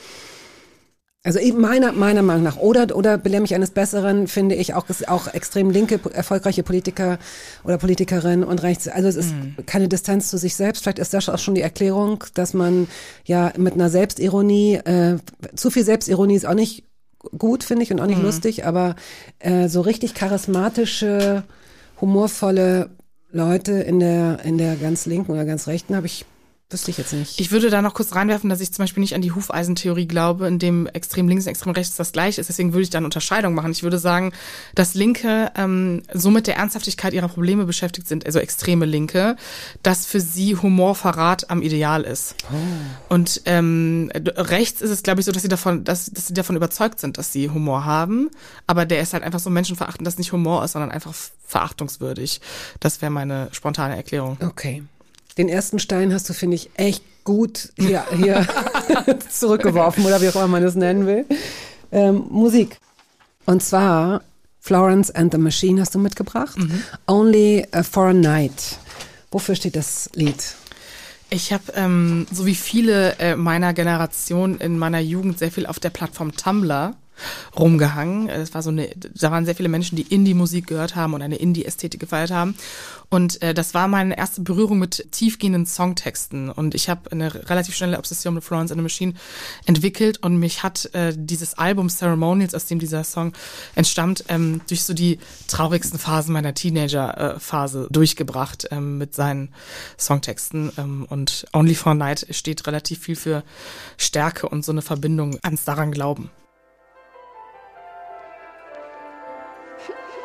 Also meiner, meiner Meinung nach, oder, oder belehre mich eines Besseren, finde ich auch, auch extrem linke, erfolgreiche Politiker oder Politikerin und rechts. Also es ist mm. keine Distanz zu sich selbst. Vielleicht ist das auch schon die Erklärung, dass man ja mit einer Selbstironie, äh, zu viel Selbstironie ist auch nicht gut, finde ich, und auch nicht mm. lustig, aber äh, so richtig charismatische, humorvolle Leute in der, in der ganz linken oder ganz rechten habe ich wüsste ich jetzt nicht. Ich würde da noch kurz reinwerfen, dass ich zum Beispiel nicht an die Hufeisentheorie glaube, in dem extrem links und extrem rechts das gleiche ist. Deswegen würde ich da eine Unterscheidung machen. Ich würde sagen, dass Linke ähm, so mit der Ernsthaftigkeit ihrer Probleme beschäftigt sind, also extreme Linke, dass für sie Humorverrat am Ideal ist. Oh. Und ähm, rechts ist es, glaube ich, so, dass sie davon, dass, dass sie davon überzeugt sind, dass sie Humor haben. Aber der ist halt einfach so menschenverachtend, dass nicht Humor ist, sondern einfach verachtungswürdig. Das wäre meine spontane Erklärung. Okay. Den ersten Stein hast du, finde ich, echt gut hier, hier zurückgeworfen oder wie auch immer man das nennen will. Ähm, Musik. Und zwar Florence and the Machine hast du mitgebracht. Mhm. Only for a Night. Wofür steht das Lied? Ich habe, ähm, so wie viele äh, meiner Generation in meiner Jugend, sehr viel auf der Plattform Tumblr rumgehangen. Es war so eine, da waren sehr viele Menschen, die Indie-Musik gehört haben und eine Indie-Ästhetik gefeiert haben. Und äh, das war meine erste Berührung mit tiefgehenden Songtexten. Und ich habe eine relativ schnelle Obsession mit Florence and the Machine entwickelt. Und mich hat äh, dieses Album Ceremonials, aus dem dieser Song entstammt, ähm, durch so die traurigsten Phasen meiner Teenager-Phase durchgebracht ähm, mit seinen Songtexten. Ähm, und Only for a Night steht relativ viel für Stärke und so eine Verbindung ans daran Glauben.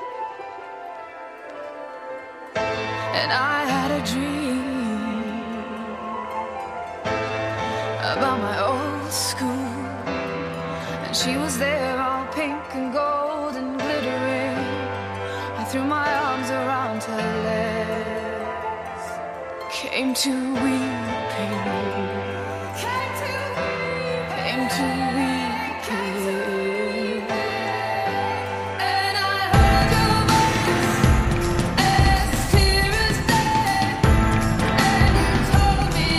And I had a dream about my old school. And she was there all pink and gold and glittering. I threw my arms around her legs, came to weeping, came to weeping, came to weeping. And I heard your voice as clear as day, and you told me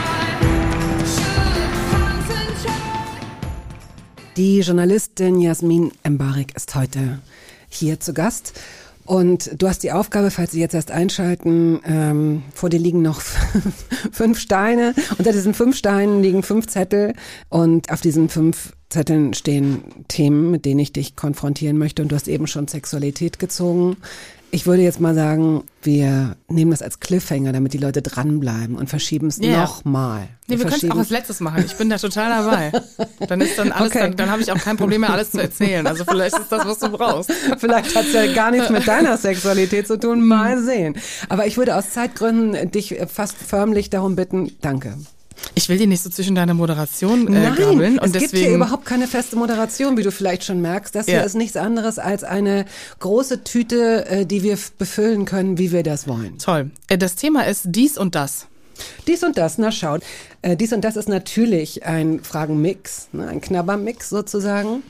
I should concentrate. Die Journalistin Jasmin Embarek ist heute hier zu Gast. Und du hast die Aufgabe, falls Sie jetzt erst einschalten, ähm, vor dir liegen noch fünf Steine. Unter diesen fünf Steinen liegen fünf Zettel und auf diesen fünf Zetteln stehen Themen, mit denen ich dich konfrontieren möchte. Und du hast eben schon Sexualität gezogen. Ich würde jetzt mal sagen, wir nehmen das als Cliffhanger, damit die Leute dranbleiben und verschieben es Yeah. nochmal. Nee, wir können es auch als letztes machen. Ich bin da total dabei. Dann ist dann alles, Okay. dann, dann habe ich auch kein Problem mehr, alles zu erzählen. Also vielleicht ist das, was du brauchst. Vielleicht hat es ja gar nichts mit deiner Sexualität zu tun. Mal sehen. Aber ich würde aus Zeitgründen dich fast förmlich darum bitten, danke. Ich will dir nicht so zwischen deiner Moderation äh, Nein, grabbeln. es Und gibt deswegen, hier überhaupt keine feste Moderation, wie du vielleicht schon merkst. Das hier Ja. ist nichts anderes als eine große Tüte, äh, die wir f- befüllen können, wie wir das wollen. Toll. Äh, Das Thema ist dies und das. Dies und das, na schaut. Äh, dies und das ist natürlich ein Fragenmix, ne, ein Knabbermix sozusagen.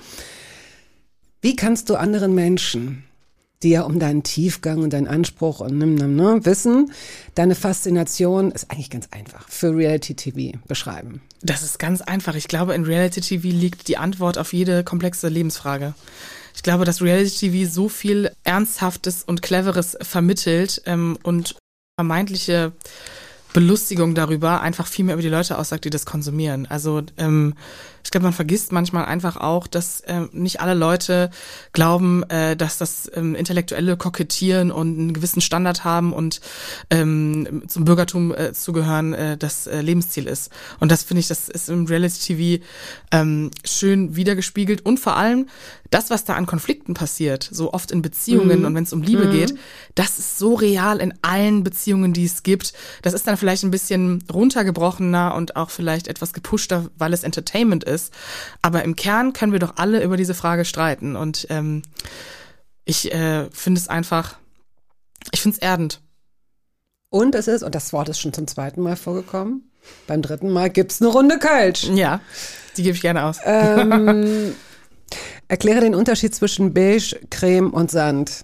Wie kannst du anderen Menschen, die ja um deinen Tiefgang und deinen Anspruch und nimm, nimm, ne, wissen, deine Faszination ist eigentlich ganz einfach für Reality-T V beschreiben? Das ist ganz einfach. Ich glaube, in Reality-T V liegt die Antwort auf jede komplexe Lebensfrage. Ich glaube, dass Reality-T V so viel Ernsthaftes und Cleveres vermittelt ähm, und vermeintliche Belustigung darüber einfach viel mehr über die Leute aussagt, die das konsumieren. Also ähm, ich glaube, man vergisst manchmal einfach auch, dass ähm, nicht alle Leute glauben, äh, dass das ähm, intellektuelle Kokettieren und einen gewissen Standard haben und ähm, zum Bürgertum äh, zugehören, äh, das äh, Lebensziel ist. Und das finde ich, das ist im Reality-T V ähm, schön wiedergespiegelt und vor allem das, was da an Konflikten passiert, so oft in Beziehungen Mhm. und wenn es um Liebe Mhm. geht, das ist so real in allen Beziehungen, die es gibt. Das ist dann vielleicht ein bisschen runtergebrochener und auch vielleicht etwas gepushter, weil es Entertainment ist. Aber im Kern können wir doch alle über diese Frage streiten. Und ähm, ich äh, finde es einfach, ich finde es erdend. Und es ist, und das Wort ist schon zum zweiten Mal vorgekommen, beim dritten Mal gibt's eine Runde Kölsch. Ja, die gebe ich gerne aus. Ähm, erkläre den Unterschied zwischen Beige, Creme und Sand.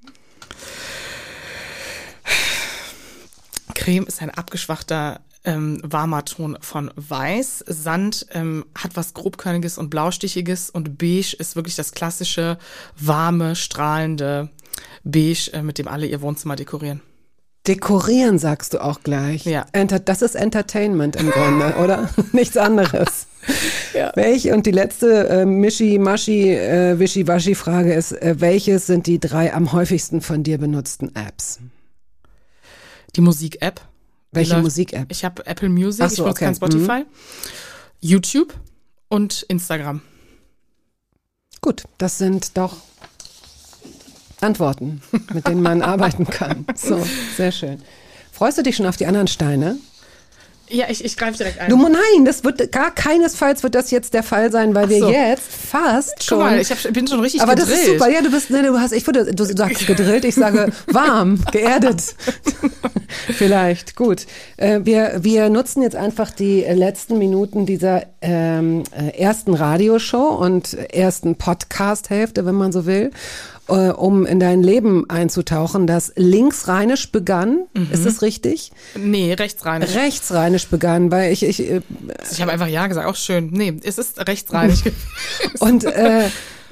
Creme ist ein abgeschwachter, ähm, warmer Ton von Weiß. Sand ähm, hat was grobkörniges und blaustichiges und Beige ist wirklich das klassische, warme, strahlende Beige, äh, mit dem alle ihr Wohnzimmer dekorieren. Dekorieren sagst du auch gleich. Ja. Enter- das ist Entertainment im Grunde, oder? Nichts anderes. Ja. Welche, und die letzte äh, Mischi-Maschi, äh, Wischi-Waschi-Frage ist, äh, welches sind die drei am häufigsten von dir benutzten Apps? Die Musik-App. Die Welche läuft- Musik-App? Ich habe Apple Music, Ach ich so, benutze okay. kein Spotify, YouTube und Instagram. Gut, das sind doch Antworten, mit denen man arbeiten kann. So, sehr schön. Freust du dich schon auf die anderen Steine? Ja, ich, ich greife direkt ein. Du, nein, das wird gar keinesfalls wird das jetzt der Fall sein, weil Ach wir so. jetzt fast schon. Guck mal, ich hab, bin schon richtig aber gedrillt. das ist super, ja, du bist, ne, du hast, ich würde, du sagst gedrillt, ich sage warm, geerdet. Vielleicht, gut. Äh, wir, wir nutzen jetzt einfach die äh, letzten Minuten dieser ähm, äh, ersten Radioshow und ersten Podcast-Hälfte, wenn man so will, äh, um in dein Leben einzutauchen, das linksrheinisch begann. Ist das richtig? Nee, rechtsrheinig. Rechtsrheinisch begann, weil ich, ich äh, Ich habe einfach ja gesagt, auch schön. Nee, es ist rechtsrheinig. und äh,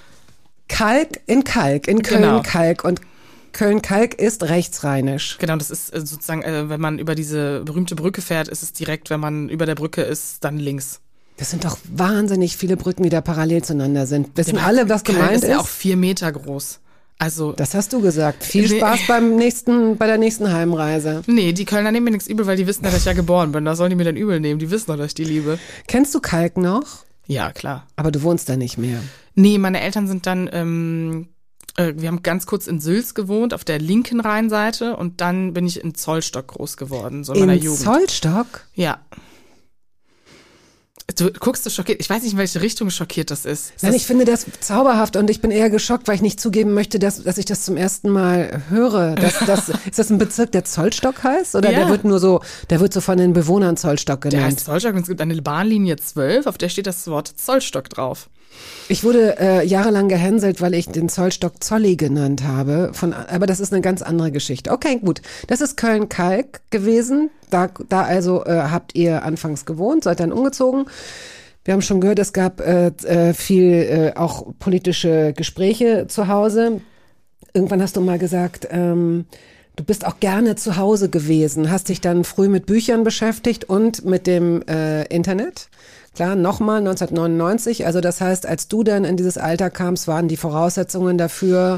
Kalk in Kalk, in Köln Genau. Kalk und Köln-Kalk ist rechtsrheinisch. Genau, das ist äh, sozusagen, äh, wenn man über diese berühmte Brücke fährt, ist es direkt, wenn man über der Brücke ist, dann links. Das sind doch wahnsinnig viele Brücken, die da parallel zueinander sind. Wissen Der alle, was Köln gemeint ist ist? ja auch vier Meter groß. Also, Das hast du gesagt. Viel Nee. Spaß beim nächsten, bei der nächsten Heimreise. nee, die Kölner nehmen mir nichts übel, weil die wissen ja, dass ich ja geboren bin. Da sollen die mir dann übel nehmen. Die wissen doch, dass ich die liebe. Kennst du Kalk noch? Ja, klar. Aber du wohnst da nicht mehr. Nee, meine Eltern sind dann, ähm, äh, wir haben ganz kurz in Sülz gewohnt, auf der linken Rheinseite. Und dann bin ich in Zollstock groß geworden, so in meiner In Jugend. Zollstock? Ja. Du guckst so schockiert. Ich weiß nicht, in welche Richtung schockiert das ist. ist Nein, das ich finde das zauberhaft und ich bin eher geschockt, weil ich nicht zugeben möchte, dass, dass ich das zum ersten Mal höre. Dass, dass, ist das ein Bezirk, der Zollstock heißt? Oder Ja. der wird nur so, der wird so von den Bewohnern Zollstock der genannt? heißt Zollstock und es gibt eine Bahnlinie zwölf, auf der steht das Wort Zollstock drauf. Ich wurde äh, jahrelang gehänselt, weil ich den Zollstock Zolli genannt habe. Von, aber das ist eine ganz andere Geschichte. Okay, gut. Das ist Köln-Kalk gewesen. Da, da also äh, habt ihr anfangs gewohnt, seid dann umgezogen. Wir haben schon gehört, es gab äh, äh, viel äh, auch politische Gespräche zu Hause. Irgendwann hast du mal gesagt, ähm, du bist auch gerne zu Hause gewesen, hast dich dann früh mit Büchern beschäftigt und mit dem äh, Internet. Klar, nochmal neunzehnhundertneunundneunzig, also das heißt, als du dann in dieses Alter kamst, waren die Voraussetzungen dafür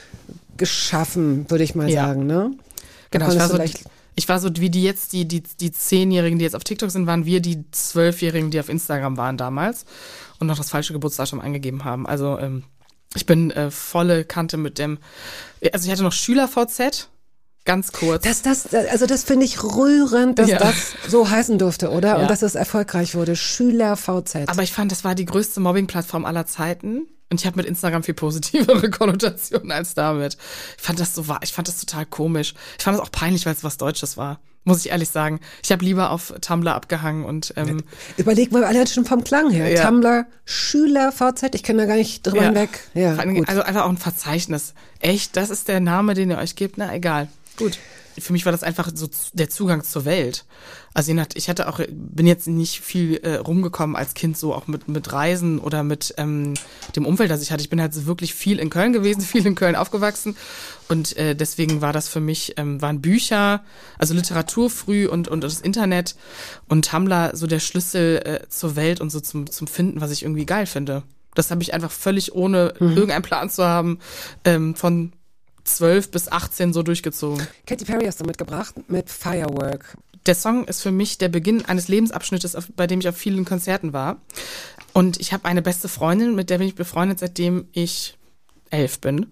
geschaffen, würde ich mal Ja. sagen, ne? Da Genau, ich war, konntest so, du leicht- ich war so wie die jetzt, die, die, die Zehnjährigen, die jetzt auf TikTok sind, waren wir die Zwölfjährigen, die auf Instagram waren damals und noch das falsche Geburtsdatum eingegeben haben. Also ähm, ich bin äh, volle Kante mit dem, also ich hatte noch Schüler-V Z, ganz kurz. Das, das, also das finde ich rührend, dass Ja. das so heißen durfte, oder? Ja. Und dass es erfolgreich wurde. Schüler-V Z. Aber ich fand, das war die größte Mobbing-Plattform aller Zeiten. Und ich habe mit Instagram viel positivere Konnotationen als damit. Ich fand das so wahr, ich fand das total komisch. Ich fand das auch peinlich, weil es was Deutsches war. Muss ich ehrlich sagen. Ich habe lieber auf Tumblr abgehangen und ähm, Überleg mal, allein schon vom Klang her. Ja. Tumblr, Schüler-V Z, ich kann da gar nicht drüber Ja. hinweg. Ja, Vor allem, gut. also einfach auch ein Verzeichnis. Echt, das ist der Name, den ihr euch gebt? Na, egal. Gut. Für mich war das einfach so der Zugang zur Welt. Also je nach, ich hatte auch, bin jetzt nicht viel äh, rumgekommen als Kind, so auch mit mit Reisen oder mit ähm, dem Umfeld, das ich hatte. Ich bin halt so wirklich viel in Köln gewesen, viel in Köln aufgewachsen und äh, deswegen war das für mich, ähm, waren Bücher, also Literatur früh und und das Internet und Tumblr so der Schlüssel äh, zur Welt und so zum zum Finden, was ich irgendwie geil finde. Das habe ich einfach völlig ohne mhm. irgendeinen Plan zu haben ähm, von zwölf bis achtzehn so durchgezogen. Katy Perry hast du mitgebracht mit Firework. Der Song ist für mich der Beginn eines Lebensabschnittes, auf, bei dem ich auf vielen Konzerten war. Und ich habe eine beste Freundin, mit der bin ich befreundet, seitdem ich elf bin.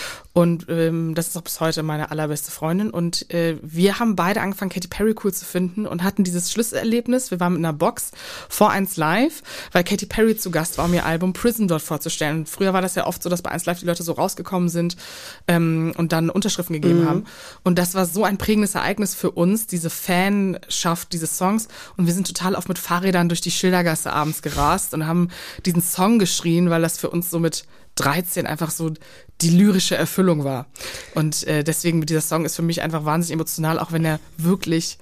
Und ähm, das ist auch bis heute meine allerbeste Freundin. Und äh, wir haben beide angefangen, Katy Perry cool zu finden und hatten dieses Schlüsselerlebnis. Wir waren mit einer Box vor eins Live, weil Katy Perry zu Gast war, um ihr Album Prison dort vorzustellen. Und früher war das ja oft so, dass bei eins Live die Leute so rausgekommen sind ähm, und dann Unterschriften gegeben mhm. haben. Und das war so ein prägendes Ereignis für uns, diese Fanschaft dieses Songs. Und wir sind total oft mit Fahrrädern durch die Schildergasse abends gerast und haben diesen Song geschrien, weil das für uns so mit dreizehn einfach so die lyrische Erfüllung war. Und äh, deswegen, dieser Song ist für mich einfach wahnsinnig emotional, auch wenn er wirklich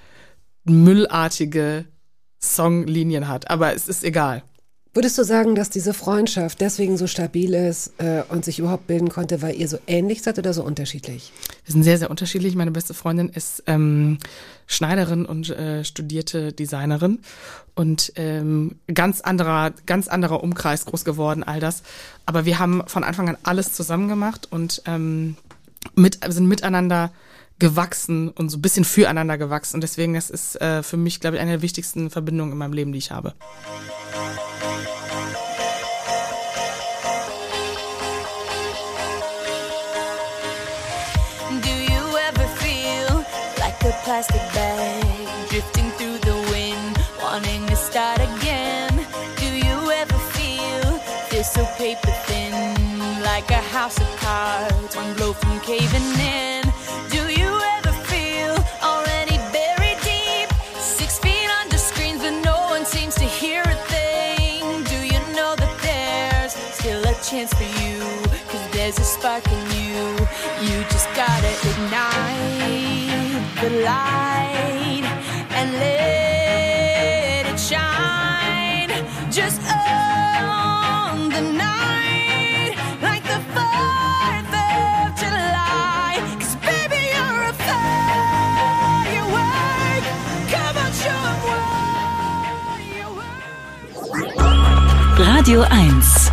müllartige Songlinien hat. Aber es ist egal. Würdest du sagen, dass diese Freundschaft deswegen so stabil ist äh, und sich überhaupt bilden konnte, weil ihr so ähnlich seid oder so unterschiedlich? Wir sind sehr, sehr unterschiedlich. Meine beste Freundin ist ähm, Schneiderin und äh, studierte Designerin und ähm, ganz anderer, ganz anderer Umkreis groß geworden, all das. Aber wir haben von Anfang an alles zusammen gemacht und ähm, mit, sind miteinander gewachsen und so ein bisschen füreinander gewachsen. Und deswegen, das ist äh, für mich, glaube ich, eine der wichtigsten Verbindungen in meinem Leben, die ich habe. A plastic bag drifting through the wind, wanting to start again. Do you ever feel this so paper thin, like a house of cards, one blow from caving in? Do you ever feel already buried deep, six feet under screens but no one seems to hear a thing? Do you know that there's still a chance for you, 'cause there's a spark in you, you just gotta ignite the light and let it shine, just on the night, like the fourth of July. 'Cause baby, you're a firework. Come on, show 'em what you're worth. Radio eins.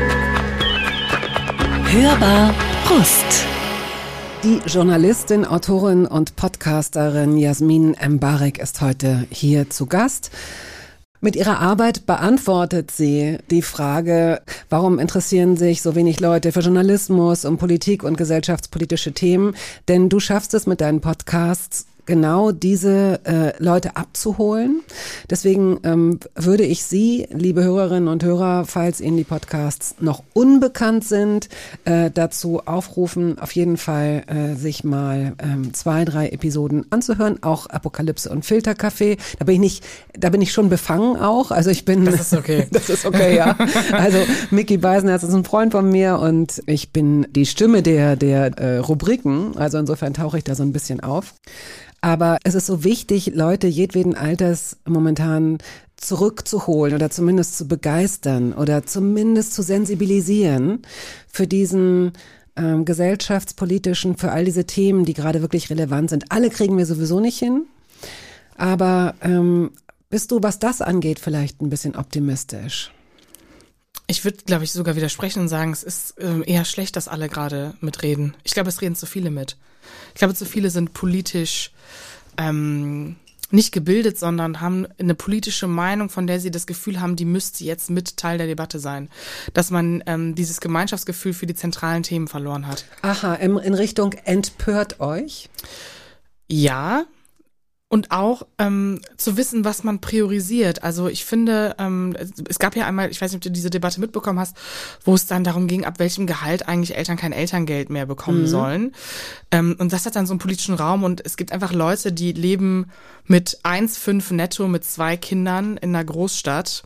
Hörbar Brust. Die Journalistin, Autorin und Podcasterin Jasmin Embarek ist heute hier zu Gast. Mit ihrer Arbeit beantwortet sie die Frage, warum interessieren sich so wenig Leute für Journalismus und Politik und gesellschaftspolitische Themen? Denn du schaffst es mit deinen Podcasts, genau diese äh, Leute abzuholen. Deswegen ähm, würde ich Sie, liebe Hörerinnen und Hörer, falls Ihnen die Podcasts noch unbekannt sind, äh, dazu aufrufen, auf jeden Fall äh, sich mal ähm, zwei, drei Episoden anzuhören, auch Apokalypse und Filterkaffee. Da bin ich nicht, da bin ich schon befangen auch. Also ich bin. Das ist okay. Das ist okay, ja. Also Micky Beisenherz ist ein Freund von mir und ich bin die Stimme der der äh, Rubriken. Also insofern tauche ich da so ein bisschen auf. Aber es ist so wichtig, Leute jedweden Alters momentan zurückzuholen oder zumindest zu begeistern oder zumindest zu sensibilisieren für diesen ähm, gesellschaftspolitischen, für all diese Themen, die gerade wirklich relevant sind. Alle kriegen wir sowieso nicht hin, aber ähm, bist du, was das angeht, vielleicht ein bisschen optimistisch? Ich würde, glaube ich, sogar widersprechen und sagen, es ist ähm, eher schlecht, dass alle gerade mitreden. Ich glaube, es reden zu viele mit. Ich glaube, zu viele sind politisch ähm, nicht gebildet, sondern haben eine politische Meinung, von der sie das Gefühl haben, die müsste jetzt mit Teil der Debatte sein. Dass man ähm, dieses Gemeinschaftsgefühl für die zentralen Themen verloren hat. Aha, in, in Richtung empört euch? Ja. Und auch ähm, zu wissen, was man priorisiert. Also ich finde, ähm, es gab ja einmal, ich weiß nicht, ob du diese Debatte mitbekommen hast, wo es dann darum ging, ab welchem Gehalt eigentlich Eltern kein Elterngeld mehr bekommen mhm. sollen. Ähm, und das hat dann so einen politischen Raum. Und es gibt einfach Leute, die leben mit eins Komma fünf netto mit zwei Kindern in einer Großstadt.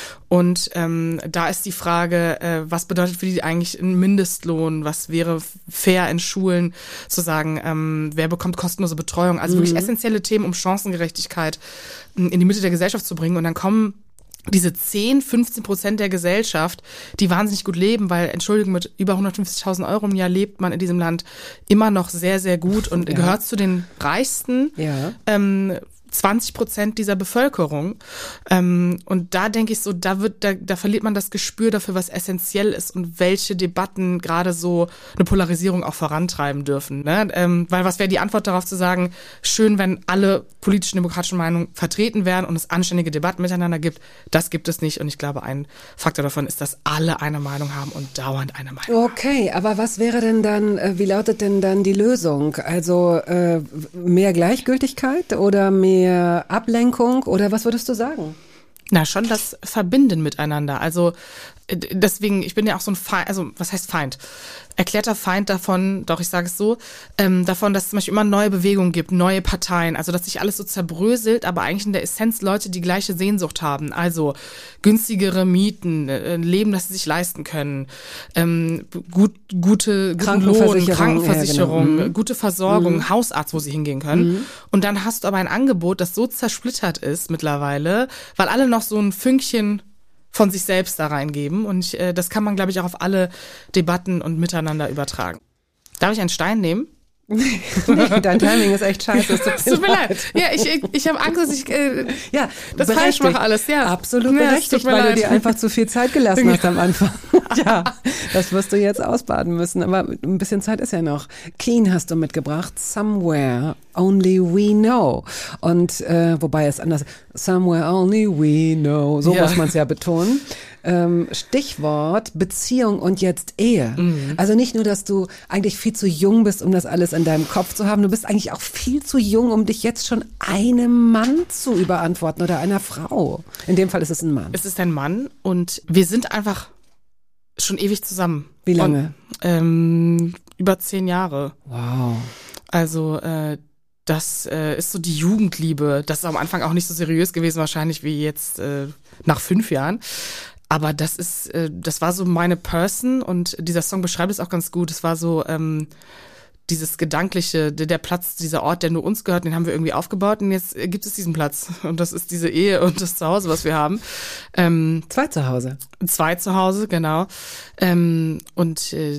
Und ähm, da ist die Frage, äh, was bedeutet für die eigentlich ein Mindestlohn? Was wäre fair in Schulen zu sagen, ähm, wer bekommt kostenlose Betreuung? Also mhm. wirklich essentielle Themen, um Chancengerechtigkeit in die Mitte der Gesellschaft zu bringen. Und dann kommen diese zehn, fünfzehn Prozent der Gesellschaft, die wahnsinnig gut leben, weil, Entschuldigung, mit über hundertfünfzigtausend Euro im Jahr lebt man in diesem Land immer noch sehr, sehr gut und ja. gehört zu den reichsten ja. ähm, zwanzig Prozent dieser Bevölkerung. Ähm, und da denke ich so, da wird, da, da verliert man das Gespür dafür, was essentiell ist und welche Debatten gerade so eine Polarisierung auch vorantreiben dürfen. Ne? Ähm, weil was wäre die Antwort darauf zu sagen, schön, wenn alle politischen demokratischen Meinungen vertreten werden und es anständige Debatten miteinander gibt. Das gibt es nicht. Und ich glaube, ein Faktor davon ist, dass alle eine Meinung haben und dauernd eine Meinung Okay, haben. Aber was wäre denn dann, äh, wie lautet denn dann die Lösung? Also äh, mehr Gleichgültigkeit oder mehr Ablenkung oder was würdest du sagen? Na, schon das Verbinden miteinander. Also deswegen, ich bin ja auch so ein Feind, also was heißt Feind? Erklärter Feind davon, doch ich sage es so, ähm, davon, dass es zum Beispiel immer neue Bewegungen gibt, neue Parteien, also dass sich alles so zerbröselt, aber eigentlich in der Essenz Leute die gleiche Sehnsucht haben, also günstigere Mieten, ein Leben, das sie sich leisten können, ähm, gut, gute guten Lohn, Krankenversicherung, ja, genau. gute Versorgung, mhm. Hausarzt, wo sie hingehen können. Mhm. Und dann hast du aber ein Angebot, das so zersplittert ist mittlerweile, weil alle noch so ein Fünkchen von sich selbst da reingeben. Und ich, äh, das kann man, glaube ich, auch auf alle Debatten und miteinander übertragen. Darf ich einen Stein nehmen? Nee, dein Timing ist echt scheiße. Es tut, tut mir leid. leid. Ja, ich, ich, ich habe Angst, dass ich äh, ja, das falsch mache alles. Ja, absolut ja, berechtigt, weil leid. du dir einfach zu viel Zeit gelassen hast am Anfang. Ja, das wirst du jetzt ausbaden müssen. Aber ein bisschen Zeit ist ja noch. Keen hast du mitgebracht. Somewhere Only We Know. Und äh, wobei es anders. Somewhere Only We Know. So ja. muss man es ja betonen. Ähm, Stichwort Beziehung und jetzt Ehe. Mhm. Also nicht nur, dass du eigentlich viel zu jung bist, um das alles in deinem Kopf zu haben, du bist eigentlich auch viel zu jung, um dich jetzt schon einem Mann zu überantworten oder einer Frau. In dem Fall ist es ein Mann. Es ist ein Mann und wir sind einfach schon ewig zusammen. Wie lange? Und, ähm, über zehn Jahre. Wow. Also äh, das äh, ist so die Jugendliebe. Das ist am Anfang auch nicht so seriös gewesen wahrscheinlich wie jetzt äh, nach fünf Jahren. Aber das ist, äh, das war so meine Person und dieser Song beschreibt es auch ganz gut. Es war so ähm, dieses gedankliche, der, der Platz, dieser Ort, der nur uns gehört, den haben wir irgendwie aufgebaut und jetzt gibt es diesen Platz und das ist diese Ehe und das Zuhause, was wir haben. Ähm, zwei Zuhause. Zwei Zuhause, genau. Ähm, und äh,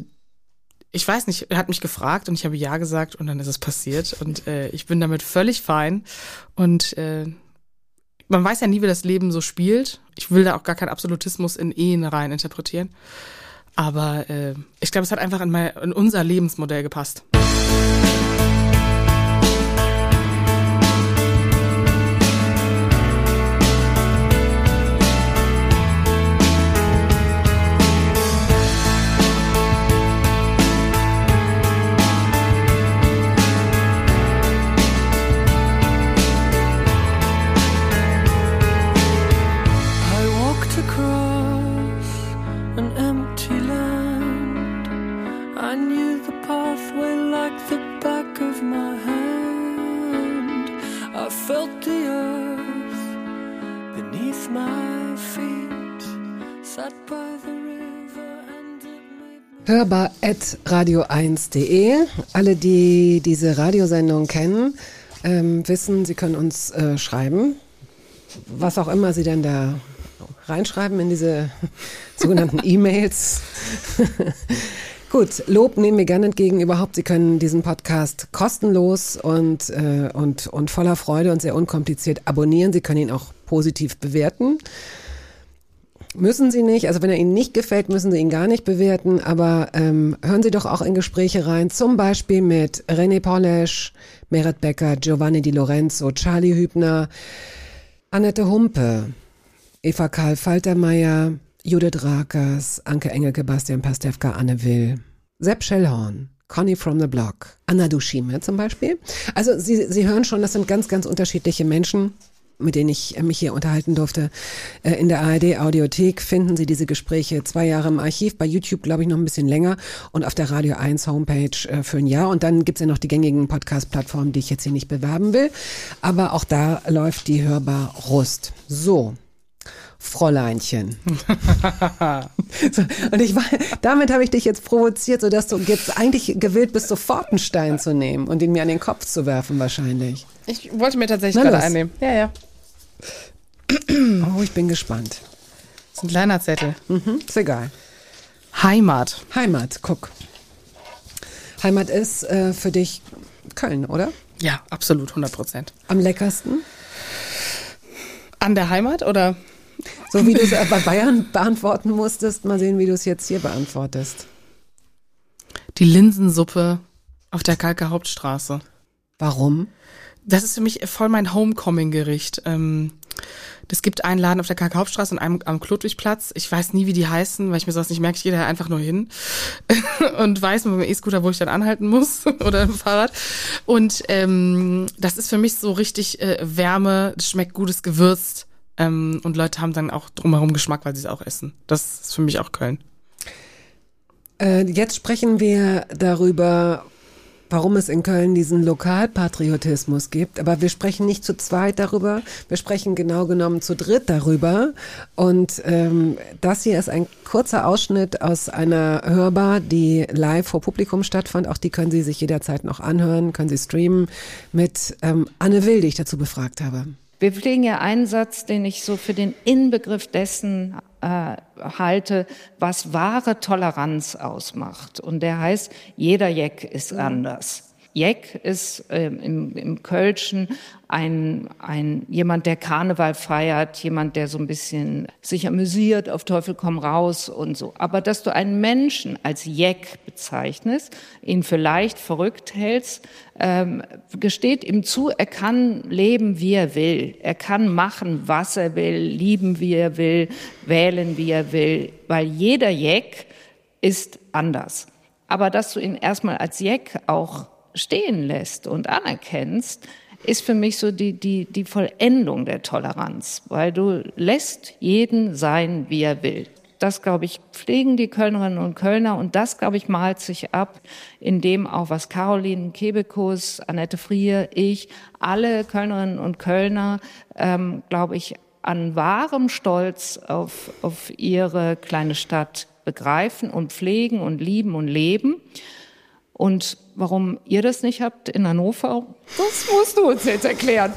ich weiß nicht, er hat mich gefragt und ich habe ja gesagt und dann ist es passiert und äh, ich bin damit völlig fein und äh, man weiß ja nie, wie das Leben so spielt. Ich will da auch gar keinen Absolutismus in Ehen rein interpretieren. Aber äh, ich glaube, es hat einfach in, mein, in unser Lebensmodell gepasst. felt the earth beneath my feet, sat by the river and it made me... hörbar at radio eins punkt de. Alle, die diese Radiosendung kennen, ähm, wissen, sie können uns äh, schreiben, was auch immer sie denn da reinschreiben in diese sogenannten E-Mails. Gut, Lob nehmen wir gerne entgegen. Überhaupt, Sie können diesen Podcast kostenlos und, äh, und, und voller Freude und sehr unkompliziert abonnieren. Sie können ihn auch positiv bewerten. Müssen Sie nicht, also wenn er Ihnen nicht gefällt, müssen Sie ihn gar nicht bewerten, aber ähm, hören Sie doch auch in Gespräche rein, zum Beispiel mit René Porlesch, Meret Becker, Giovanni Di Lorenzo, Charlie Hübner, Annette Humpe, Eva Karl Faltermeier, Judith Rakers, Anke Engelke, Bastian Pastewka, Anne Will, Sepp Schellhorn, Conny from the Block, Anna Dushime zum Beispiel. Also Sie, Sie hören schon, das sind ganz, ganz unterschiedliche Menschen, mit denen ich mich hier unterhalten durfte. In der A R D-Audiothek finden Sie diese Gespräche zwei Jahre im Archiv, bei YouTube glaube ich noch ein bisschen länger und auf der Radio eins Homepage für ein Jahr. Und dann gibt's ja noch die gängigen Podcast-Plattformen, die ich jetzt hier nicht bewerben will. Aber auch da läuft die Hörbar Rust. So. Fräuleinchen. So, und ich war, damit habe ich dich jetzt provoziert, sodass du jetzt eigentlich gewillt bist, sofort einen Stein zu nehmen und ihn mir an den Kopf zu werfen wahrscheinlich. Ich wollte mir tatsächlich Na gerade los. einnehmen. Ja, ja. Oh, ich bin gespannt. Das ist ein kleiner Zettel. Mhm, ist egal. Heimat. Heimat, guck. Heimat ist äh, für dich Köln, oder? Ja, absolut, hundert Prozent. Am leckersten? An der Heimat oder? So wie du es bei Bayern beantworten musstest, mal sehen, wie du es jetzt hier beantwortest. Die Linsensuppe auf der Kalker Hauptstraße. Warum? Das ist für mich voll mein Homecoming-Gericht. Ähm, das gibt einen Laden auf der Kalker Hauptstraße und einen am Klodwigplatz. Ich weiß nie, wie die heißen, weil ich mir sowas nicht merke. Ich gehe da einfach nur hin und weiß mit dem E-Scooter, wo ich dann anhalten muss oder im Fahrrad. Und ähm, das ist für mich so richtig äh, Wärme, das schmeckt gutes Gewürzt. Ähm, und Leute haben dann auch drumherum Geschmack, weil sie es auch essen. Das ist für mich auch Köln. Äh, jetzt sprechen wir darüber, warum es in Köln diesen Lokalpatriotismus gibt. Aber wir sprechen nicht zu zweit darüber. Wir sprechen genau genommen zu dritt darüber. Und ähm, das hier ist ein kurzer Ausschnitt aus einer Hörbar, die live vor Publikum stattfand. Auch die können Sie sich jederzeit noch anhören, können Sie streamen mit ähm, Anne Will, die ich dazu befragt habe. Wir pflegen ja einen Satz, den ich so für den Inbegriff dessen äh, halte, was wahre Toleranz ausmacht. Und der heißt, jeder Jeck ist anders. Jeck ist äh, im, im Kölschen ein, ein, jemand, der Karneval feiert, jemand, der so ein bisschen sich amüsiert, auf Teufel komm raus und so. Aber dass du einen Menschen als Jeck bezeichnest, ihn für leicht verrückt hältst, ähm, gesteht ihm zu, er kann leben, wie er will. Er kann machen, was er will, lieben, wie er will, wählen, wie er will, weil jeder Jeck ist anders. Aber dass du ihn erstmal als Jeck auch stehen lässt und anerkennst, ist für mich so die, die, die Vollendung der Toleranz, weil du lässt jeden sein, wie er will. Das, glaube ich, pflegen die Kölnerinnen und Kölner und das, glaube ich, malt sich ab, indem auch was Caroline Kebekus, Annette Frier, ich, alle Kölnerinnen und Kölner, ähm, glaube ich, an wahrem Stolz auf, auf ihre kleine Stadt begreifen und pflegen und lieben und leben. Und warum ihr das nicht habt in Hannover, das musst du uns jetzt erklären.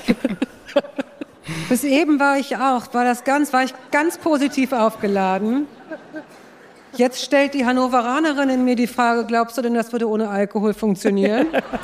Bis eben war ich auch, war das ganz, war ich ganz positiv aufgeladen. Jetzt stellt die Hannoveranerin in mir die Frage, glaubst du denn, das würde ohne Alkohol funktionieren?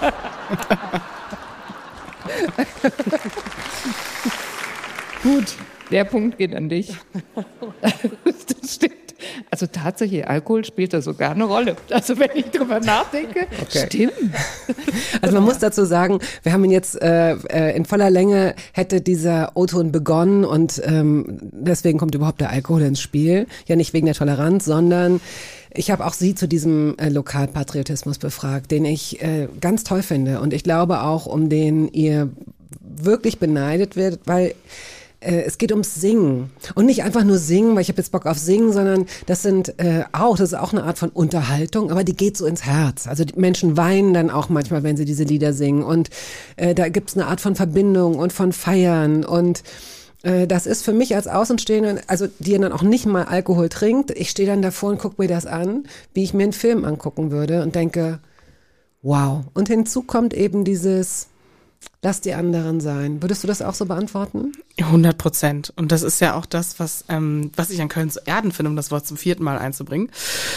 Gut, der Punkt geht an dich. Das stimmt. Also tatsächlich, Alkohol spielt da sogar eine Rolle. Also wenn ich drüber nachdenke, Okay. stimmt. Also man muss dazu sagen, wir haben ihn jetzt äh, in voller Länge, hätte dieser O-Ton begonnen und ähm, deswegen kommt überhaupt der Alkohol ins Spiel. Ja, nicht wegen der Toleranz, sondern ich habe auch Sie zu diesem äh, Lokalpatriotismus befragt, den ich äh, ganz toll finde und ich glaube auch, um den ihr wirklich beneidet wird, weil äh, es geht ums Singen. Und nicht einfach nur singen, weil ich habe jetzt Bock auf Singen, sondern das sind äh, auch, das ist auch eine Art von Unterhaltung, aber die geht so ins Herz. Also die Menschen weinen dann auch manchmal, wenn sie diese Lieder singen. Und äh, da gibt es eine Art von Verbindung und von Feiern. Und äh, das ist für mich als Außenstehende, also die dann auch nicht mal Alkohol trinkt, ich stehe dann davor und gucke mir das an, wie ich mir einen Film angucken würde und denke, wow. Und hinzu kommt eben dieses, lass die anderen sein. Würdest du das auch so beantworten? hundert Prozent. Und das ist ja auch das, was, ähm, was ich an Köln zu Erden finde, um das Wort zum vierten Mal einzubringen,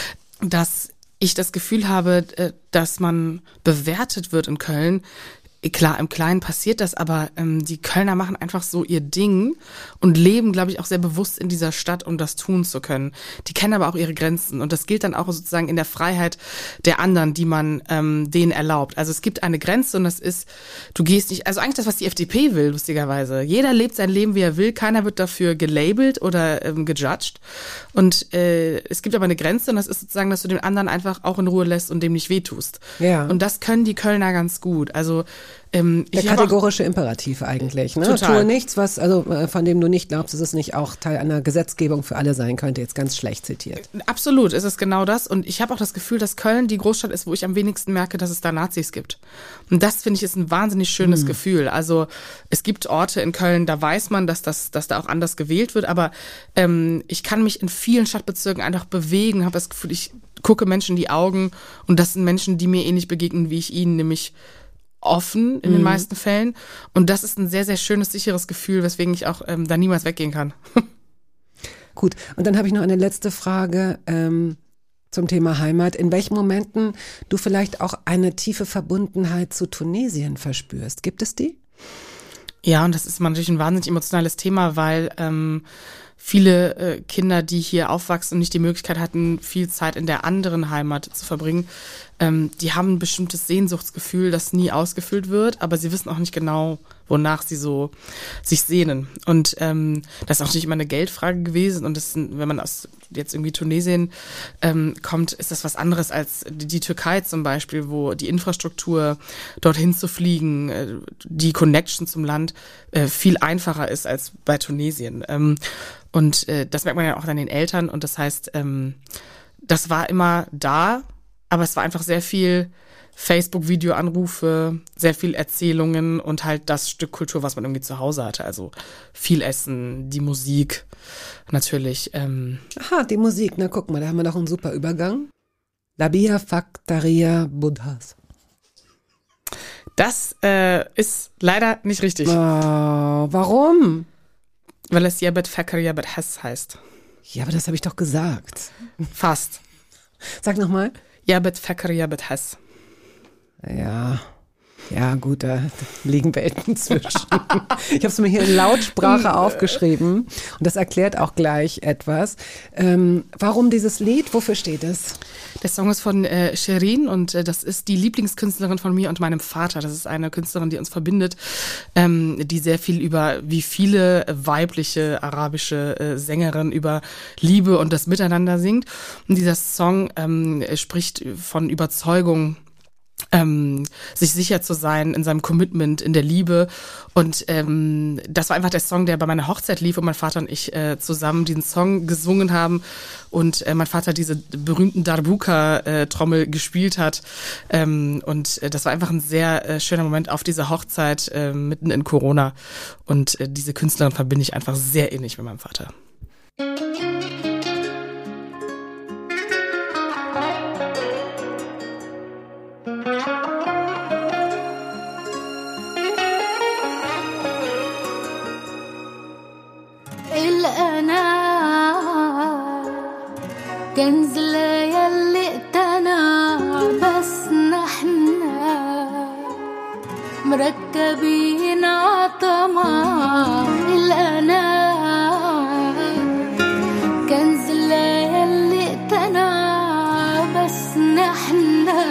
dass ich das Gefühl habe, äh, dass man bewertet wird in Köln. Klar, im Kleinen passiert das, aber ähm, die Kölner machen einfach so ihr Ding und leben, glaube ich, auch sehr bewusst in dieser Stadt, um das tun zu können. Die kennen aber auch ihre Grenzen und das gilt dann auch sozusagen in der Freiheit der anderen, die man ähm, denen erlaubt. Also es gibt eine Grenze und das ist, du gehst nicht, also eigentlich das, was die F D P will, lustigerweise. Jeder lebt sein Leben, wie er will, keiner wird dafür gelabelt oder ähm, gejudged und äh, es gibt aber eine Grenze und das ist sozusagen, dass du den anderen einfach auch in Ruhe lässt und dem nicht wehtust. Ja. Und das können die Kölner ganz gut. Also Ähm, Der ich kategorische Imperativ eigentlich, ne? Total. Tue nichts, was, also äh, von dem du nicht glaubst, dass es nicht auch Teil einer Gesetzgebung für alle sein könnte, jetzt ganz schlecht zitiert. Absolut, ist es genau das. Und ich habe auch das Gefühl, dass Köln die Großstadt ist, wo ich am wenigsten merke, dass es da Nazis gibt. Und das finde ich ist ein wahnsinnig schönes Hm. Gefühl. Also es gibt Orte in Köln, da weiß man, dass das, dass da auch anders gewählt wird. Aber ähm, ich kann mich in vielen Stadtbezirken einfach bewegen, habe das Gefühl, ich gucke Menschen in die Augen und das sind Menschen, die mir ähnlich begegnen, wie ich ihnen, nämlich offen in den meisten Fällen. Und das ist ein sehr, sehr schönes, sicheres Gefühl, weswegen ich auch ähm, da niemals weggehen kann. Gut, und dann habe ich noch eine letzte Frage ähm, zum Thema Heimat. In welchen Momenten du vielleicht auch eine tiefe Verbundenheit zu Tunesien verspürst? Gibt es die? Ja, und das ist natürlich ein wahnsinnig emotionales Thema, weil ähm, viele äh, Kinder, die hier aufwachsen und nicht die Möglichkeit hatten, viel Zeit in der anderen Heimat zu verbringen, ähm, die haben ein bestimmtes Sehnsuchtsgefühl, das nie ausgefüllt wird, aber sie wissen auch nicht genau, wonach sie so sich sehnen. Und ähm, das ist auch nicht immer eine Geldfrage gewesen. Und das, wenn man aus jetzt irgendwie Tunesien ähm, kommt, ist das was anderes als die, die Türkei zum Beispiel, wo die Infrastruktur dorthin zu fliegen, äh, die Connection zum Land äh, viel einfacher ist als bei Tunesien. Ähm, und äh, das merkt man ja auch an den Eltern. Und das heißt, ähm, das war immer da, aber es war einfach sehr viel Facebook-Video-Anrufe, sehr viel Erzählungen und halt das Stück Kultur, was man irgendwie zu Hause hatte. Also viel Essen, die Musik natürlich. Ähm. Aha, die Musik, na guck mal, da haben wir doch einen super Übergang. Labia Faktaria Buddhas. Das äh, ist leider nicht richtig. Oh, warum? Weil es Yabet Fakr Yabet Hess heißt. Ja, aber das habe ich doch gesagt. Fast. Sag nochmal. Yabet Fakr Yabet Hess. Ja, ja gut, da liegen Welten zwischen. Ich habe es mir hier in Lautsprache aufgeschrieben und das erklärt auch gleich etwas. Ähm, warum dieses Lied? Wofür steht es? Der Song ist von äh, Shirin und äh, das ist die Lieblingskünstlerin von mir und meinem Vater. Das ist eine Künstlerin, die uns verbindet, ähm, die sehr viel über, wie viele weibliche arabische äh, Sängerinnen, über Liebe und das Miteinander singt. Und dieser Song ähm, spricht von Überzeugung, Ähm, sich sicher zu sein in seinem Commitment, in der Liebe. Und ähm, das war einfach der Song, der bei meiner Hochzeit lief und mein Vater und ich äh, zusammen diesen Song gesungen haben und äh, mein Vater diese berühmten Darbuka-Trommel äh, gespielt hat. Ähm, und äh, das war einfach ein sehr äh, schöner Moment auf dieser Hochzeit äh, mitten in Corona. Und äh, diese Künstlerin verbinde ich einfach sehr innig mit meinem Vater. كنز يلي اقتنى بس نحنا مركبين عطمع الأنا كنز يلي اقتنى بس نحنا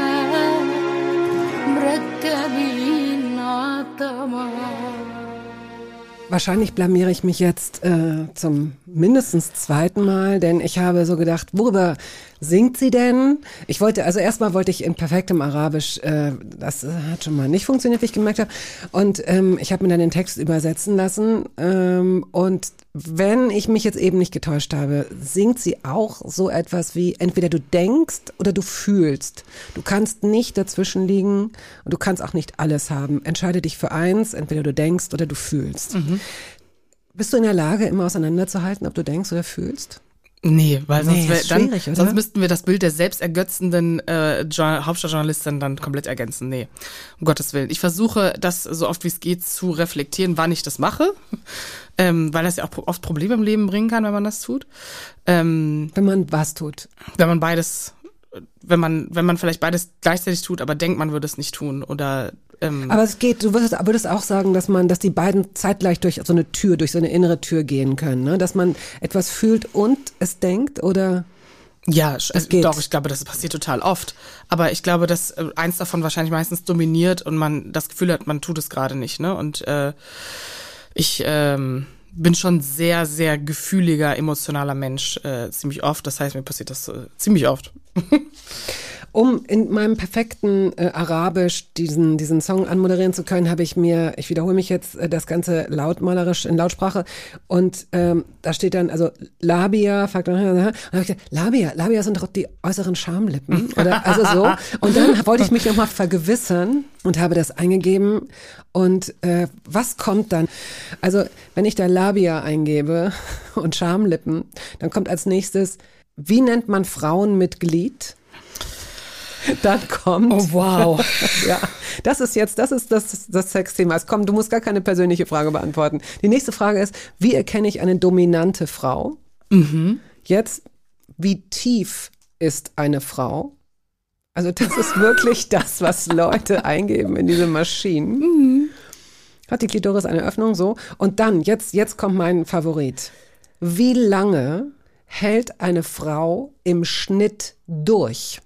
مركبين عطمع. Wahrscheinlich blamiere ich mich jetzt äh, zum mindestens zweiten Mal, denn ich habe so gedacht, worüber Singt sie denn? Ich wollte, also erstmal wollte ich in perfektem Arabisch, äh, das äh, hat schon mal nicht funktioniert, wie ich gemerkt habe. Und ähm, ich habe mir dann den Text übersetzen lassen. Ähm, und wenn ich mich jetzt eben nicht getäuscht habe, singt sie auch so etwas wie, entweder du denkst oder du fühlst. Du kannst nicht dazwischen liegen und du kannst auch nicht alles haben. Entscheide dich für eins, entweder du denkst oder du fühlst. Mhm. Bist du in der Lage, immer auseinanderzuhalten, ob du denkst oder fühlst? Nee, weil sonst, Nee, wär, ist dann, schwierig, oder? sonst müssten wir das Bild der selbstergötzenden äh, Jo- Hauptstadtjournalistin dann komplett ergänzen. Nee, um Gottes Willen. Ich versuche, das so oft wie es geht zu reflektieren, wann ich das mache, ähm, weil das ja auch oft Probleme im Leben bringen kann, wenn man das tut. Ähm, Wenn man was tut. wenn man beides, wenn man, wenn man vielleicht beides gleichzeitig tut, aber denkt, man würde es nicht tun oder ähm, Aber es geht, du würdest, würdest auch sagen, dass man, dass die beiden zeitgleich durch so eine Tür, durch so eine innere Tür gehen können, ne? Dass man etwas fühlt und es denkt, oder? Ja, es geht. doch, ich glaube, das passiert total oft. Aber ich glaube, dass äh, eins davon wahrscheinlich meistens dominiert und man das Gefühl hat, man tut es gerade nicht, ne? Und äh, ich ähm, bin schon sehr, sehr gefühliger, emotionaler Mensch, äh, ziemlich oft. Das heißt, mir passiert das äh, ziemlich oft. Um in meinem perfekten äh, Arabisch diesen diesen Song anmoderieren zu können, habe ich mir, ich wiederhole mich jetzt, äh, das Ganze lautmalerisch in Lautsprache und ähm, da steht dann, also Labia, und dann habe ich gedacht, Labia, Labia sind doch die äußeren Schamlippen oder also so. Und dann wollte ich mich nochmal vergewissern und habe das eingegeben und äh, was kommt dann? Also wenn ich da Labia eingebe und Schamlippen, dann kommt als nächstes, wie nennt man Frauen mit Glied? Dann kommt. Oh, wow. Ja, das ist jetzt, das ist das, das Sexthema. Es kommt, du musst gar keine persönliche Frage beantworten. Die nächste Frage ist, wie erkenne ich eine dominante Frau? Mhm. Jetzt, wie tief ist eine Frau? Also das ist wirklich das, was Leute eingeben in diese Maschinen. Mhm. Hat die Klitoris eine Öffnung? So. Und dann, jetzt, jetzt kommt mein Favorit. Wie lange hält eine Frau im Schnitt durch?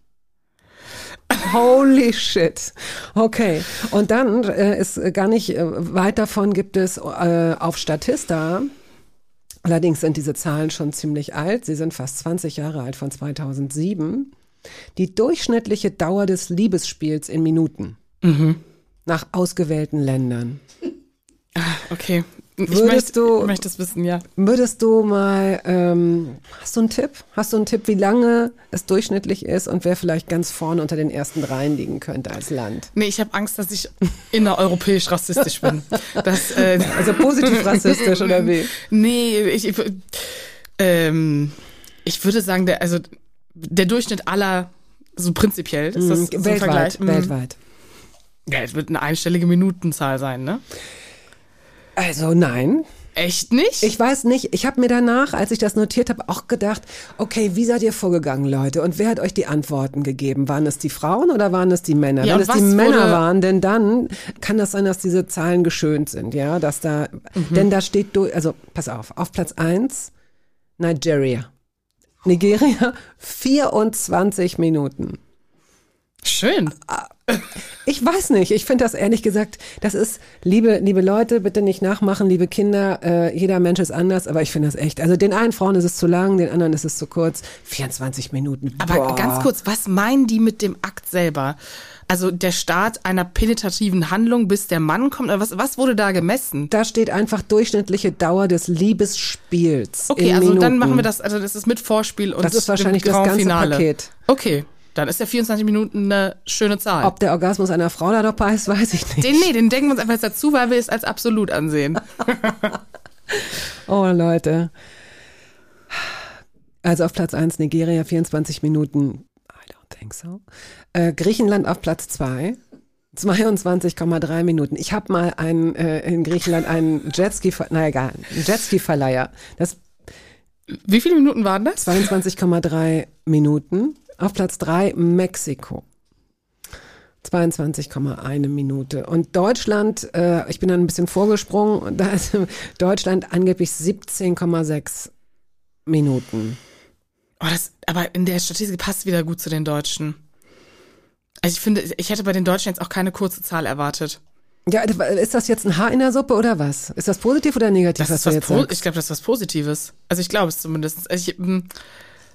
Holy shit. Okay. Und dann äh, ist gar nicht äh, weit davon gibt es äh, auf Statista. Allerdings sind diese Zahlen schon ziemlich alt. Sie sind fast zwanzig Jahre alt, von zweitausendsieben. Die durchschnittliche Dauer des Liebesspiels in Minuten. Mhm. Nach ausgewählten Ländern. Okay. Ich Würdest möchte, du, ich möchte es wissen, ja. Würdest du mal, ähm, hast du einen Tipp? Hast du einen Tipp, wie lange es durchschnittlich ist und wer vielleicht ganz vorne unter den ersten dreien liegen könnte als Land? Nee, ich habe Angst, dass ich innereuropäisch rassistisch bin. Das, äh, also positiv rassistisch oder wie? Nee, ich, ich, ähm, ich würde sagen, der, also der Durchschnitt aller, so prinzipiell, ist das so ein weltweit, Vergleich? weltweit. Ja, es wird eine einstellige Minutenzahl sein, ne? Also nein. Echt nicht? Ich weiß nicht. Ich habe mir danach, als ich das notiert habe, auch gedacht, okay, wie seid ihr vorgegangen, Leute? Und wer hat euch die Antworten gegeben? Waren es die Frauen oder waren es die Männer? Ja, Wenn es die Männer waren, denn dann kann das sein, dass diese Zahlen geschönt sind, ja, dass da, mhm. denn da steht, also pass auf, auf Platz eins Nigeria. Nigeria, vierundzwanzig Minuten. Schön. Ich weiß nicht, ich finde das ehrlich gesagt, das ist, liebe liebe Leute, bitte nicht nachmachen, liebe Kinder, äh, jeder Mensch ist anders, aber ich finde das echt, also den einen Frauen ist es zu lang, den anderen ist es zu kurz, vierundzwanzig Minuten. Aber boah. ganz kurz, was meinen die mit dem Akt selber? Also der Start einer penetrativen Handlung, bis der Mann kommt, oder was, was wurde da gemessen? Da steht einfach durchschnittliche Dauer des Liebesspiels. Okay, in also Minuten. dann machen wir das, also das ist mit Vorspiel und das ist wahrscheinlich das ganze Finale. Paket. Okay. Dann ist ja vierundzwanzig Minuten eine schöne Zahl. Ob der Orgasmus einer Frau da dabei ist, weiß ich nicht. Den, nee, den denken wir uns einfach jetzt dazu, weil wir es als absolut ansehen. Oh, Leute. Also auf Platz eins Nigeria, vierundzwanzig Minuten. I don't think so. Äh, Griechenland auf Platz zwei. zweiundzwanzig Komma drei Minuten. Ich habe mal einen, äh, in Griechenland einen Jetski, na egal, einen Jetski-Verleiher. Das Wie viele Minuten waren das? zweiundzwanzig Komma drei Minuten. Auf Platz drei Mexiko. zweiundzwanzig Komma eins Minute. Und Deutschland, äh, ich bin dann ein bisschen vorgesprungen, und da ist Deutschland angeblich siebzehn Komma sechs Minuten. Oh, das, aber in der Statistik passt wieder gut zu den Deutschen. Also ich finde, ich hätte bei den Deutschen jetzt auch keine kurze Zahl erwartet. Ja, ist das jetzt ein Haar in der Suppe oder was? Ist das positiv oder negativ, das was ist du was jetzt po- sagst? Ich glaube, das ist was Positives. Also ich glaube es zumindest. Also ich,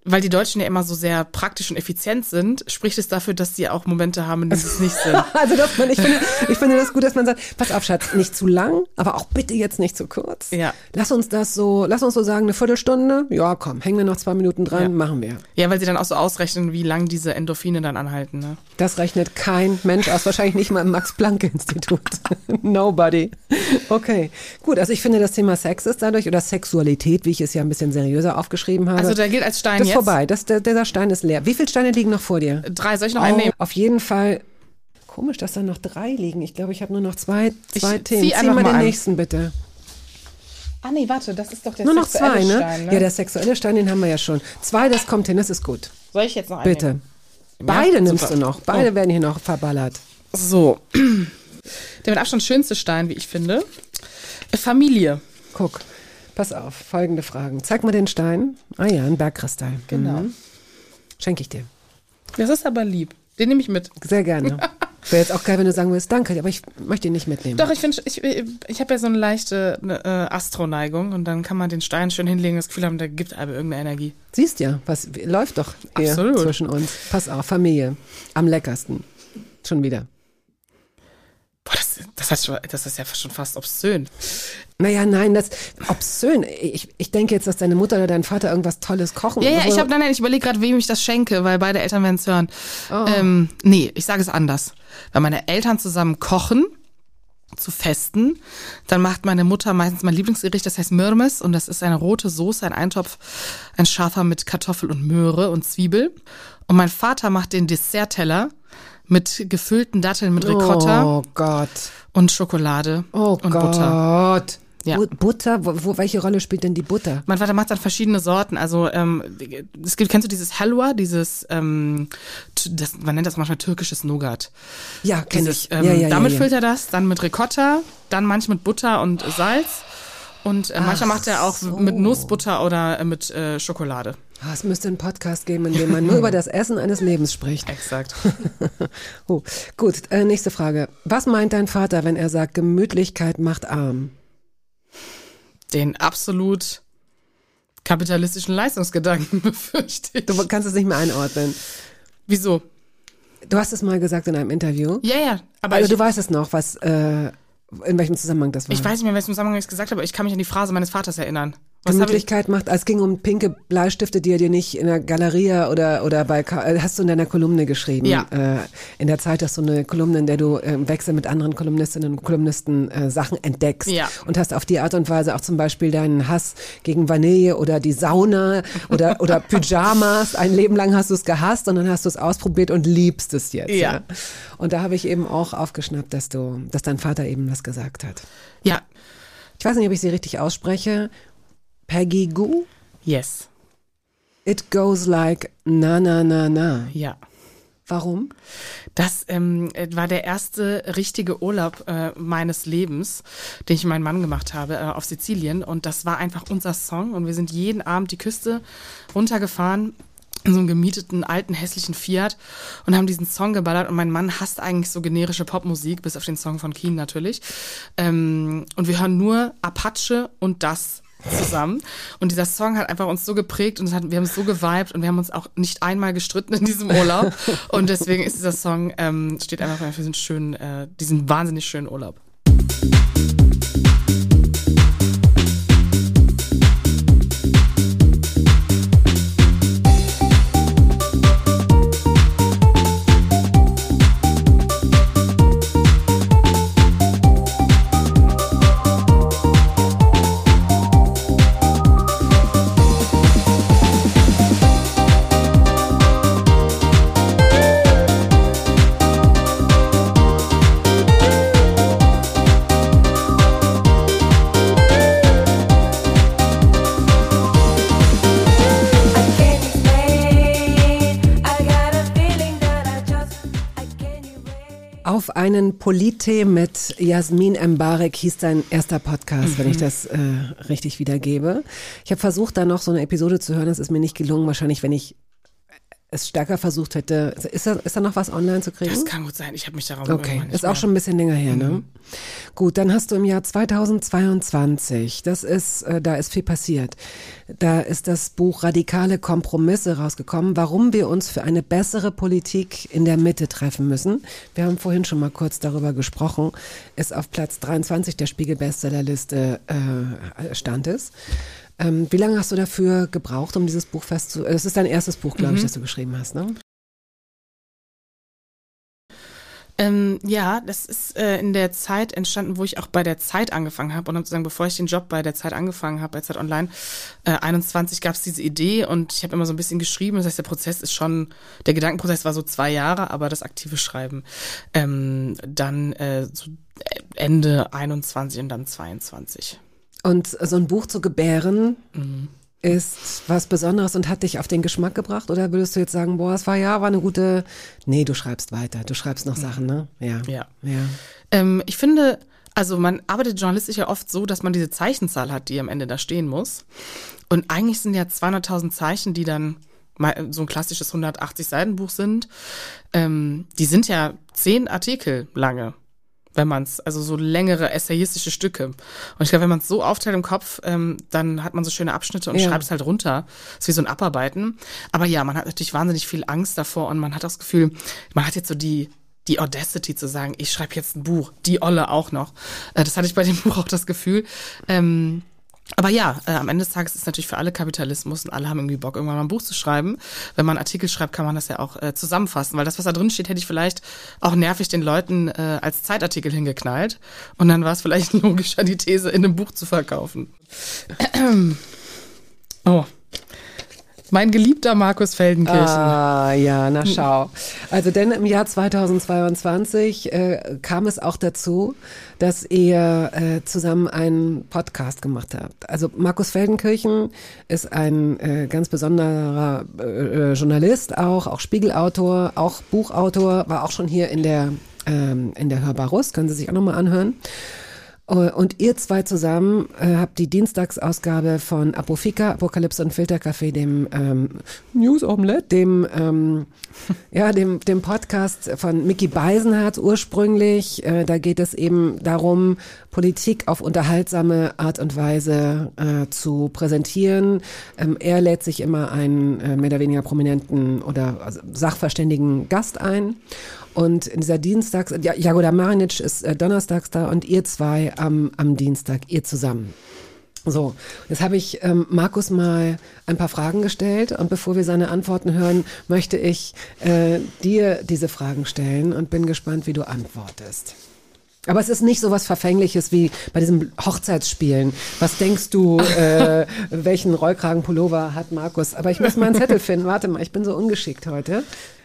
weil die Deutschen ja immer so sehr praktisch und effizient sind, spricht es dafür, dass sie auch Momente haben, in denen sie es nicht sind. Also dass man, ich finde, ich finde das gut, dass man sagt, pass auf, Schatz, nicht zu lang, aber auch bitte jetzt nicht zu kurz. Ja. Lass uns das so, lass uns so sagen, eine Viertelstunde. Ja, komm, hängen wir noch zwei Minuten dran, Ja. machen wir. Ja, weil sie dann auch so ausrechnen, wie lang diese Endorphine dann anhalten. Ne? Das rechnet kein Mensch aus, wahrscheinlich nicht mal im Max-Planck-Institut. Nobody. Okay, gut, also ich finde, das Thema Sex ist dadurch, oder Sexualität, wie ich es ja ein bisschen seriöser aufgeschrieben habe. Also da gilt als Stein das ist jetzt. vorbei, das, der, dieser Stein ist leer. Wie viele Steine liegen noch vor dir? Drei, soll ich noch einen Oh, nehmen? auf jeden Fall. Komisch, dass da noch drei liegen. Ich glaube, ich habe nur noch zwei, zwei Ich Themen. zieh Zieh einfach mal mal den an. nächsten, bitte. Ah nee, warte, das ist doch der Nur noch zwei, sexuelle ne? Stein, ne? Ja, der sexuelle Stein, den haben wir ja schon. Zwei, das kommt hin, das ist gut. Soll ich jetzt noch einen Bitte. nehmen? Beide Ja, nimmst super. du noch. Beide Oh. werden hier noch verballert. So. Der mit Abstand schönste Stein, wie ich finde. Familie. Guck, pass auf, folgende Fragen. Zeig mal den Stein. Ah ja, ein Bergkristall. Genau. Mhm. Schenke ich dir. Das ist aber lieb. Den nehme ich mit. Sehr gerne. Wäre jetzt auch geil, wenn du sagen würdest, danke, aber ich möchte ihn nicht mitnehmen. Doch, ich finde, ich, ich habe ja so eine leichte ne, äh, Astroneigung und dann kann man den Stein schön hinlegen, das Gefühl haben, der gibt aber irgendeine Energie. Siehst ja, was läuft doch hier Absolut. zwischen uns. Pass auf, Familie. Am leckersten. Schon wieder. Boah, das, das, hat schon, das ist ja schon fast obszön. Naja, nein, das obszön. Ich, ich denke jetzt, dass deine Mutter oder dein Vater irgendwas Tolles kochen. Ja, ja, wo- ich habe, nein, nein, ich überlege gerade, wem ich das schenke, weil beide Eltern werden es hören. Oh. Ähm, nee, ich sage es anders. Weil meine Eltern zusammen kochen, zu Festen, dann macht meine Mutter meistens mein Lieblingsgericht, das heißt Mürmes, und das ist eine rote Soße, ein Eintopf, ein scharfer mit Kartoffel und Möhre und Zwiebel. Und mein Vater macht den Dessertteller mit gefüllten Datteln mit Ricotta Oh Gott. und Schokolade Oh und Gott. Butter. Ja. Bu- Butter? Wo, wo, welche Rolle spielt denn die Butter? Mein Vater macht dann verschiedene Sorten. Also ähm, es gibt, kennst du dieses Halwa, dieses, ähm, t- das, man nennt das manchmal türkisches Nougat. Ja, kenn Dieses, ich. Ähm, ja, ja, damit ja, ja. füllt er das, dann mit Ricotta, dann manchmal mit Butter und Salz. Und äh, manchmal Ach macht er auch so. mit Nussbutter oder äh, mit äh, Schokolade. Ah, es müsste einen Podcast geben, in dem man nur über das Essen eines Lebens spricht. Exakt. Oh, gut, äh, nächste Frage. Was meint dein Vater, wenn er sagt, Gemütlichkeit macht arm? Den absolut kapitalistischen Leistungsgedanken befürchte ich. Du kannst es nicht mehr einordnen. Wieso? Du hast es mal gesagt in einem Interview. Ja, ja. Aber Also ich, du weißt es noch, was, äh, in welchem Zusammenhang das war. ich weiß nicht mehr, in welchem Zusammenhang ich es gesagt habe, aber ich kann mich an die Phrase meines Vaters erinnern. Was habe ich? Gemütlichkeit macht, es ging um pinke Bleistifte, die er dir nicht in der Galeria oder oder bei, Ka- äh, hast du in deiner Kolumne geschrieben. Ja. Äh, in der Zeit hast du eine Kolumne, in der du äh, im Wechsel mit anderen Kolumnistinnen und Kolumnisten äh, Sachen entdeckst. Ja. Und hast auf die Art und Weise auch zum Beispiel deinen Hass gegen Vanille oder die Sauna oder, oder Pyjamas. Ein Leben lang hast du es gehasst und dann hast du es ausprobiert und liebst es jetzt. Ja. Und da habe ich eben auch aufgeschnappt, dass du, dass dein Vater eben was gesagt hat. Ja. Ich weiß nicht, ob ich sie richtig ausspreche. Peggy Goo? Yes. It goes like na na na na. Ja. Warum? Das ähm, war der erste richtige Urlaub äh, meines Lebens, den ich mit meinem Mann gemacht habe, äh, auf Sizilien. Und das war einfach unser Song. Und wir sind jeden Abend die Küste runtergefahren in so einem gemieteten, alten, hässlichen Fiat und haben diesen Song geballert. Und mein Mann hasst eigentlich so generische Popmusik, bis auf den Song von Keen natürlich. Ähm, und wir hören nur Apache und das zusammen. Und dieser Song hat einfach uns so geprägt und es hat, wir haben es so geweibt und wir haben uns auch nicht einmal gestritten in diesem Urlaub. Und deswegen ist dieser Song, ähm, steht einfach für diesen schönen, äh, diesen wahnsinnig schönen Urlaub. Auf einen Politee mit Jasmin Mbarek hieß dein erster Podcast, mhm. wenn ich das äh, richtig wiedergebe. Ich habe versucht, da noch so eine Episode zu hören. Das ist mir nicht gelungen. Wahrscheinlich, wenn ich es stärker versucht hätte. Ist da, ist da noch was online zu kriegen? Das kann gut sein. Ich habe mich darum Okay, ist auch schon ein bisschen länger her, ne? Mhm. Gut, dann hast du im Jahr zweitausendzweiundzwanzig, das ist, äh, da ist viel passiert. Da ist das Buch Radikale Kompromisse rausgekommen, warum wir uns für eine bessere Politik in der Mitte treffen müssen. Wir haben vorhin schon mal kurz darüber gesprochen. Ist auf Platz dreiundzwanzig der Spiegel-Bestsellerliste äh, stand es. Ähm, wie lange hast du dafür gebraucht, um dieses Buch festzu... Es ist dein erstes Buch, glaube ich, Mhm. das du geschrieben hast, ne? Ähm, ja, das ist äh, in der Zeit entstanden, wo ich auch bei der Zeit angefangen habe. Und sozusagen, bevor ich den Job bei der Zeit angefangen habe, bei Zeit Online, äh, einundzwanzig gab es diese Idee und ich habe immer so ein bisschen geschrieben. Das heißt, der Prozess ist schon, der Gedankenprozess war so zwei Jahre, aber das aktive Schreiben ähm, dann äh, so Ende einundzwanzig und dann zweiundzwanzig. Und so ein Buch zu gebären Mhm. ist was Besonderes und hat dich auf den Geschmack gebracht? Oder würdest du jetzt sagen, boah, es war ja, war eine gute... Nee, du schreibst weiter, du schreibst noch Sachen, ne? Ja. Ja. ja. Ähm, ich finde, also man arbeitet journalistisch ja oft so, dass man diese Zeichenzahl hat, die am Ende da stehen muss. Und eigentlich sind ja zweihunderttausend Zeichen, die dann mal so ein klassisches hundertachtzig Seiten Buch sind. Ähm, die sind ja zehn Artikel lange, wenn man es, also so längere essayistische Stücke. Und ich glaube, wenn man es so aufteilt im Kopf, ähm, dann hat man so schöne Abschnitte und Ja. schreibt es halt runter. Das ist wie so ein Abarbeiten. Aber ja, man hat natürlich wahnsinnig viel Angst davor und man hat auch das Gefühl, man hat jetzt so die die Audacity zu sagen, ich schreibe jetzt ein Buch, die Olle auch noch. Äh, das hatte ich bei dem Buch auch das Gefühl. Ähm, aber ja, äh, am Ende des Tages ist es natürlich für alle Kapitalismus und alle haben irgendwie Bock, irgendwann mal ein Buch zu schreiben. Wenn man einen Artikel schreibt, kann man das ja auch äh, zusammenfassen, weil das, was da drin steht, hätte ich vielleicht auch nervig den Leuten äh, als Zeitartikel hingeknallt. Und dann war es vielleicht logischer, die These in einem Buch zu verkaufen. Oh. Mein geliebter Markus Feldenkirchen. Ah, ja, na schau. Also denn im Jahr zweitausendzweiundzwanzig äh, kam es auch dazu, dass ihr äh, zusammen einen Podcast gemacht habt. Also Markus Feldenkirchen ist ein äh, ganz besonderer äh, Journalist auch, auch Spiegelautor, auch Buchautor, war auch schon hier in der, ähm, in der Hörbar Rust, können Sie sich auch nochmal anhören. Und ihr zwei zusammen äh, habt die Dienstagsausgabe von Apofika, Apokalypse und Filterkaffee, dem ähm, News Omelette, dem ähm, ja dem dem Podcast von Micky Beisenherz ursprünglich. Äh, da geht es eben darum, Politik auf unterhaltsame Art und Weise äh, zu präsentieren. Ähm, er lädt sich immer einen äh, mehr oder weniger prominenten oder also sachverständigen Gast ein. Und in dieser Dienstags, ja, Jagoda Marinic ist äh, donnerstags da und ihr zwei am, am Dienstag, ihr zusammen. So, jetzt habe ich ähm, Markus mal ein paar Fragen gestellt und bevor wir seine Antworten hören, möchte ich äh, dir diese Fragen stellen und bin gespannt, wie du antwortest. Aber es ist nicht so was Verfängliches wie bei diesem Hochzeitsspielen. Was denkst du, äh, welchen Rollkragenpullover hat Markus? Aber ich muss mal einen Zettel finden. Warte mal, ich bin so ungeschickt heute.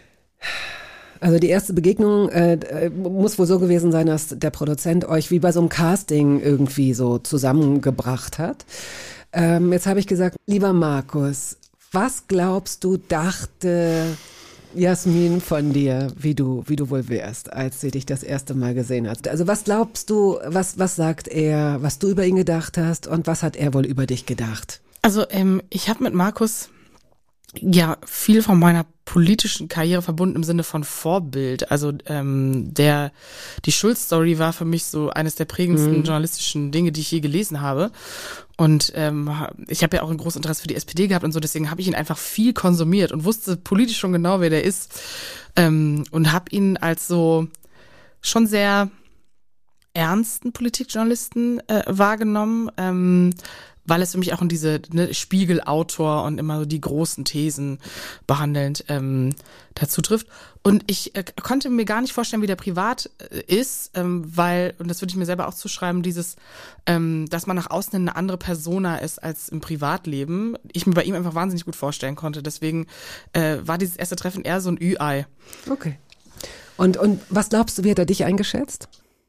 Also die erste Begegnung äh, muss wohl so gewesen sein, dass der Produzent euch wie bei so einem Casting irgendwie so zusammengebracht hat. Ähm, jetzt habe ich gesagt, lieber Markus, was glaubst du, dachte Jasmin von dir, wie du, wie du wohl wärst, als sie dich das erste Mal gesehen hat? Also was glaubst du, was, was sagt er, was du über ihn gedacht hast und was hat er wohl über dich gedacht? Also ähm, ich habe mit Markus ja viel von meiner politischen Karriere verbunden im Sinne von Vorbild. Also ähm, der die Schulz-Story war für mich so eines der prägendsten mhm. journalistischen Dinge, die ich je gelesen habe. Und ähm, ich habe ja auch ein großes Interesse für die S P D gehabt und so, deswegen habe ich ihn einfach viel konsumiert und wusste politisch schon genau, wer der ist. Ähm, und habe ihn als so schon sehr ernsten Politikjournalisten äh, wahrgenommen, ähm, weil es für mich auch in diese ne, Spiegelautor und immer so die großen Thesen behandelnd ähm, dazu trifft. Und ich äh, konnte mir gar nicht vorstellen, wie der privat äh, ist, ähm, weil, und das würde ich mir selber auch zuschreiben, dieses, ähm, dass man nach außen hin eine andere Persona ist als im Privatleben, ich mir bei ihm einfach wahnsinnig gut vorstellen konnte. Deswegen äh, war dieses erste Treffen eher so ein Ü-Ei. Okay. Und, und was glaubst du, wie hat er dich eingeschätzt?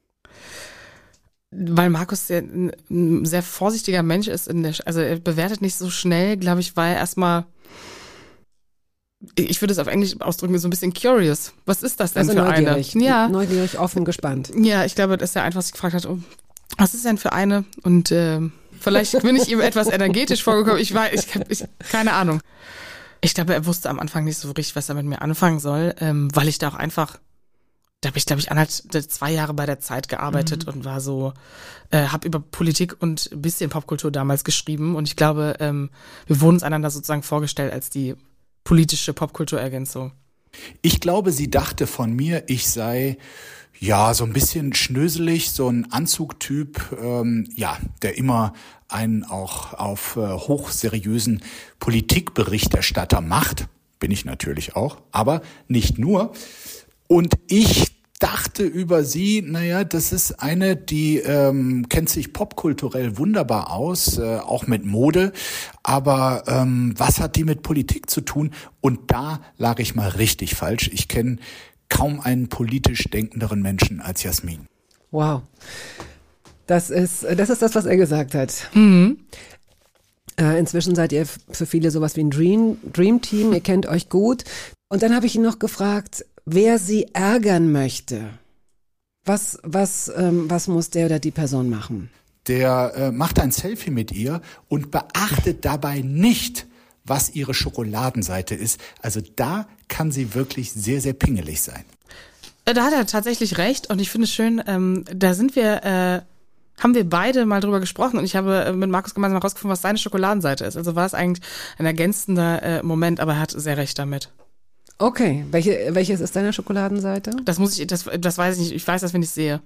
Weil Markus sehr, ein sehr vorsichtiger Mensch ist, in der, also er bewertet nicht so schnell, glaube ich, war er erstmal, ich würde es auf Englisch ausdrücken, so ein bisschen curious. Was ist das denn also für neugierig, eine? Ja. Neugierig, offen, gespannt. Ja, ich glaube, dass er einfach sich gefragt hat, oh, was ist denn für eine? Und äh, vielleicht bin ich ihm etwas energetisch vorgekommen. Ich war, ich, ich keine Ahnung. Ich glaube, er wusste am Anfang nicht so richtig, was er mit mir anfangen soll, ähm, weil ich da auch einfach Da habe ich, glaube ich, anderth, zwei Jahre bei der Zeit gearbeitet mhm. und war so, äh, habe über Politik und ein bisschen Popkultur damals geschrieben. Und ich glaube, ähm, wir wurden uns einander sozusagen vorgestellt als die politische Popkulturergänzung. Ich glaube, sie dachte von mir, ich sei ja so ein bisschen schnöselig, so ein Anzugtyp, ähm, ja, der immer einen auch auf äh, hochseriösen Politikberichterstatter macht. Bin ich natürlich auch, aber nicht nur. Und ich dachte über sie, naja, das ist eine, die ähm, kennt sich popkulturell wunderbar aus, äh, auch mit Mode, aber ähm, was hat die mit Politik zu tun? Und da lag ich mal richtig falsch. Ich kenne kaum einen politisch denkenderen Menschen als Jasmin. Wow. Das ist, das ist das, was er gesagt hat. Mhm. Äh, inzwischen seid ihr für viele sowas wie ein Dream, Dream Team, ihr kennt euch gut. Und dann habe ich ihn noch gefragt, wer sie ärgern möchte. Was, was, ähm, was muss der oder die Person machen? Der äh, macht ein Selfie mit ihr und beachtet dabei nicht, was ihre Schokoladenseite ist. Also da kann sie wirklich sehr, sehr pingelig sein. Da hat er tatsächlich recht und ich finde es schön, ähm, da sind wir, äh, haben wir beide mal drüber gesprochen und ich habe mit Markus gemeinsam herausgefunden, was seine Schokoladenseite ist. Also war es eigentlich ein ergänzender äh, Moment, aber er hat sehr recht damit. Okay, welche, welches ist deine Schokoladenseite? Das muss ich, das, das weiß ich nicht. Ich weiß das, wenn ich es sehe.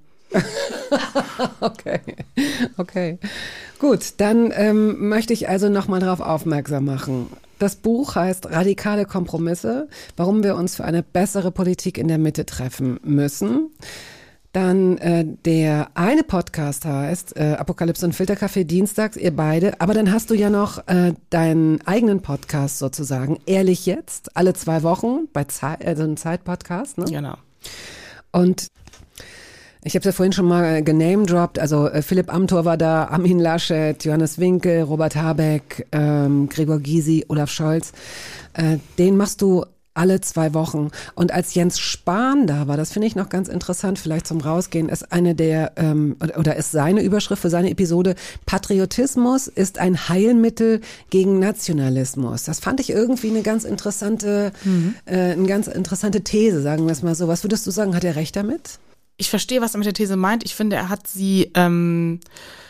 Okay, okay. Gut, dann ähm, möchte ich also nochmal darauf aufmerksam machen. Das Buch heißt Radikale Kompromisse, warum wir uns für eine bessere Politik in der Mitte treffen müssen. Dann äh, der eine Podcast heißt äh, Apokalypse und Filterkaffee dienstags, ihr beide. Aber dann hast du ja noch äh, deinen eigenen Podcast sozusagen, Ehrlich jetzt, alle zwei Wochen, bei Zeit, also ein Zeit-Podcast. Ne? Genau. Und ich habe es ja vorhin schon mal genamedroppt, also äh, Philipp Amthor war da, Armin Laschet, Johannes Winkel, Robert Habeck, ähm, Gregor Gysi, Olaf Scholz. Äh, den machst du alle zwei Wochen. Und als Jens Spahn da war, das finde ich noch ganz interessant, vielleicht zum Rausgehen, ist eine der, ähm, oder ist seine Überschrift für seine Episode, Patriotismus ist ein Heilmittel gegen Nationalismus. Das fand ich irgendwie eine ganz interessante, mhm. äh, eine ganz interessante These, sagen wir es mal so. Was würdest du sagen, hat er recht damit? Ich verstehe, was er mit der These meint. Ich finde, er hat sie ähm,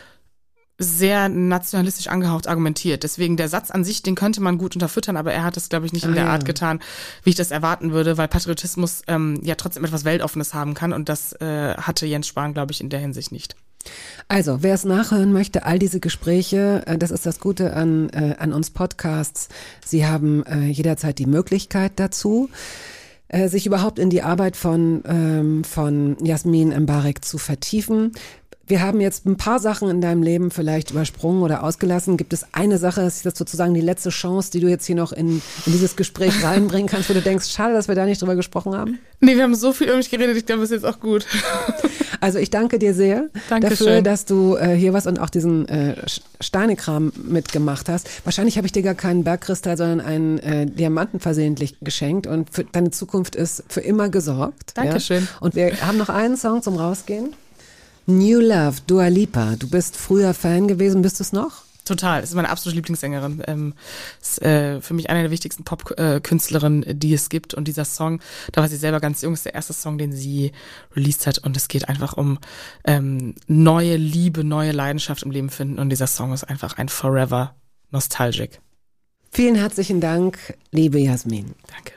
sehr nationalistisch angehaucht argumentiert. Deswegen der Satz an sich, den könnte man gut unterfüttern, aber er hat es, glaube ich, nicht in ah, der ja. Art getan, wie ich das erwarten würde, weil Patriotismus ähm, ja trotzdem etwas Weltoffenes haben kann und das äh, hatte Jens Spahn, glaube ich, in der Hinsicht nicht. Also, wer es nachhören möchte, all diese Gespräche, äh, das ist das Gute an, äh, an uns Podcasts. Sie haben äh, jederzeit die Möglichkeit dazu, äh, sich überhaupt in die Arbeit von, ähm, von Jasmin Mbarek zu vertiefen. Wir haben jetzt ein paar Sachen in deinem Leben vielleicht übersprungen oder ausgelassen. Gibt es eine Sache, das ist jetzt sozusagen die letzte Chance, die du jetzt hier noch in, in dieses Gespräch reinbringen kannst, wo du denkst, schade, dass wir da nicht drüber gesprochen haben? Nee, wir haben so viel über mich geredet, ich glaube, das ist jetzt auch gut. Also ich danke dir sehr Dankeschön. dafür, dass du äh, hier warst und auch diesen äh, Steinekram mitgemacht hast. Wahrscheinlich habe ich dir gar keinen Bergkristall, sondern einen äh, Diamanten versehentlich geschenkt und für deine Zukunft ist für immer gesorgt. Dankeschön. Ja? Und wir haben noch einen Song zum Rausgehen. New Love, Dua Lipa. Du bist früher Fan gewesen, bist du es noch? Total, es ist meine absolute Lieblingssängerin. Ähm, ist äh, für mich eine der wichtigsten Pop-Künstlerinnen, äh, die es gibt. Und dieser Song, da war sie selber ganz jung, ist der erste Song, den sie released hat. Und es geht einfach um ähm, neue Liebe, neue Leidenschaft im Leben finden. Und dieser Song ist einfach ein Forever Nostalgic. Vielen herzlichen Dank, liebe Jasmin. Danke.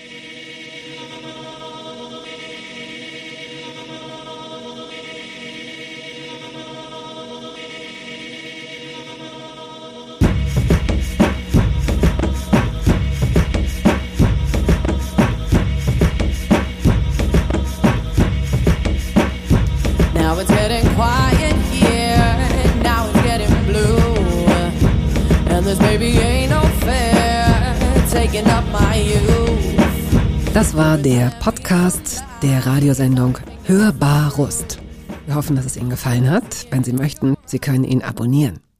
Now it's getting quiet here, now it's getting blue, and this baby ain't no fair, taking up my youth. Das war der Podcast der Radiosendung Hörbar Rust. Wir hoffen, dass es Ihnen gefallen hat. Wenn Sie möchten, Sie können ihn abonnieren.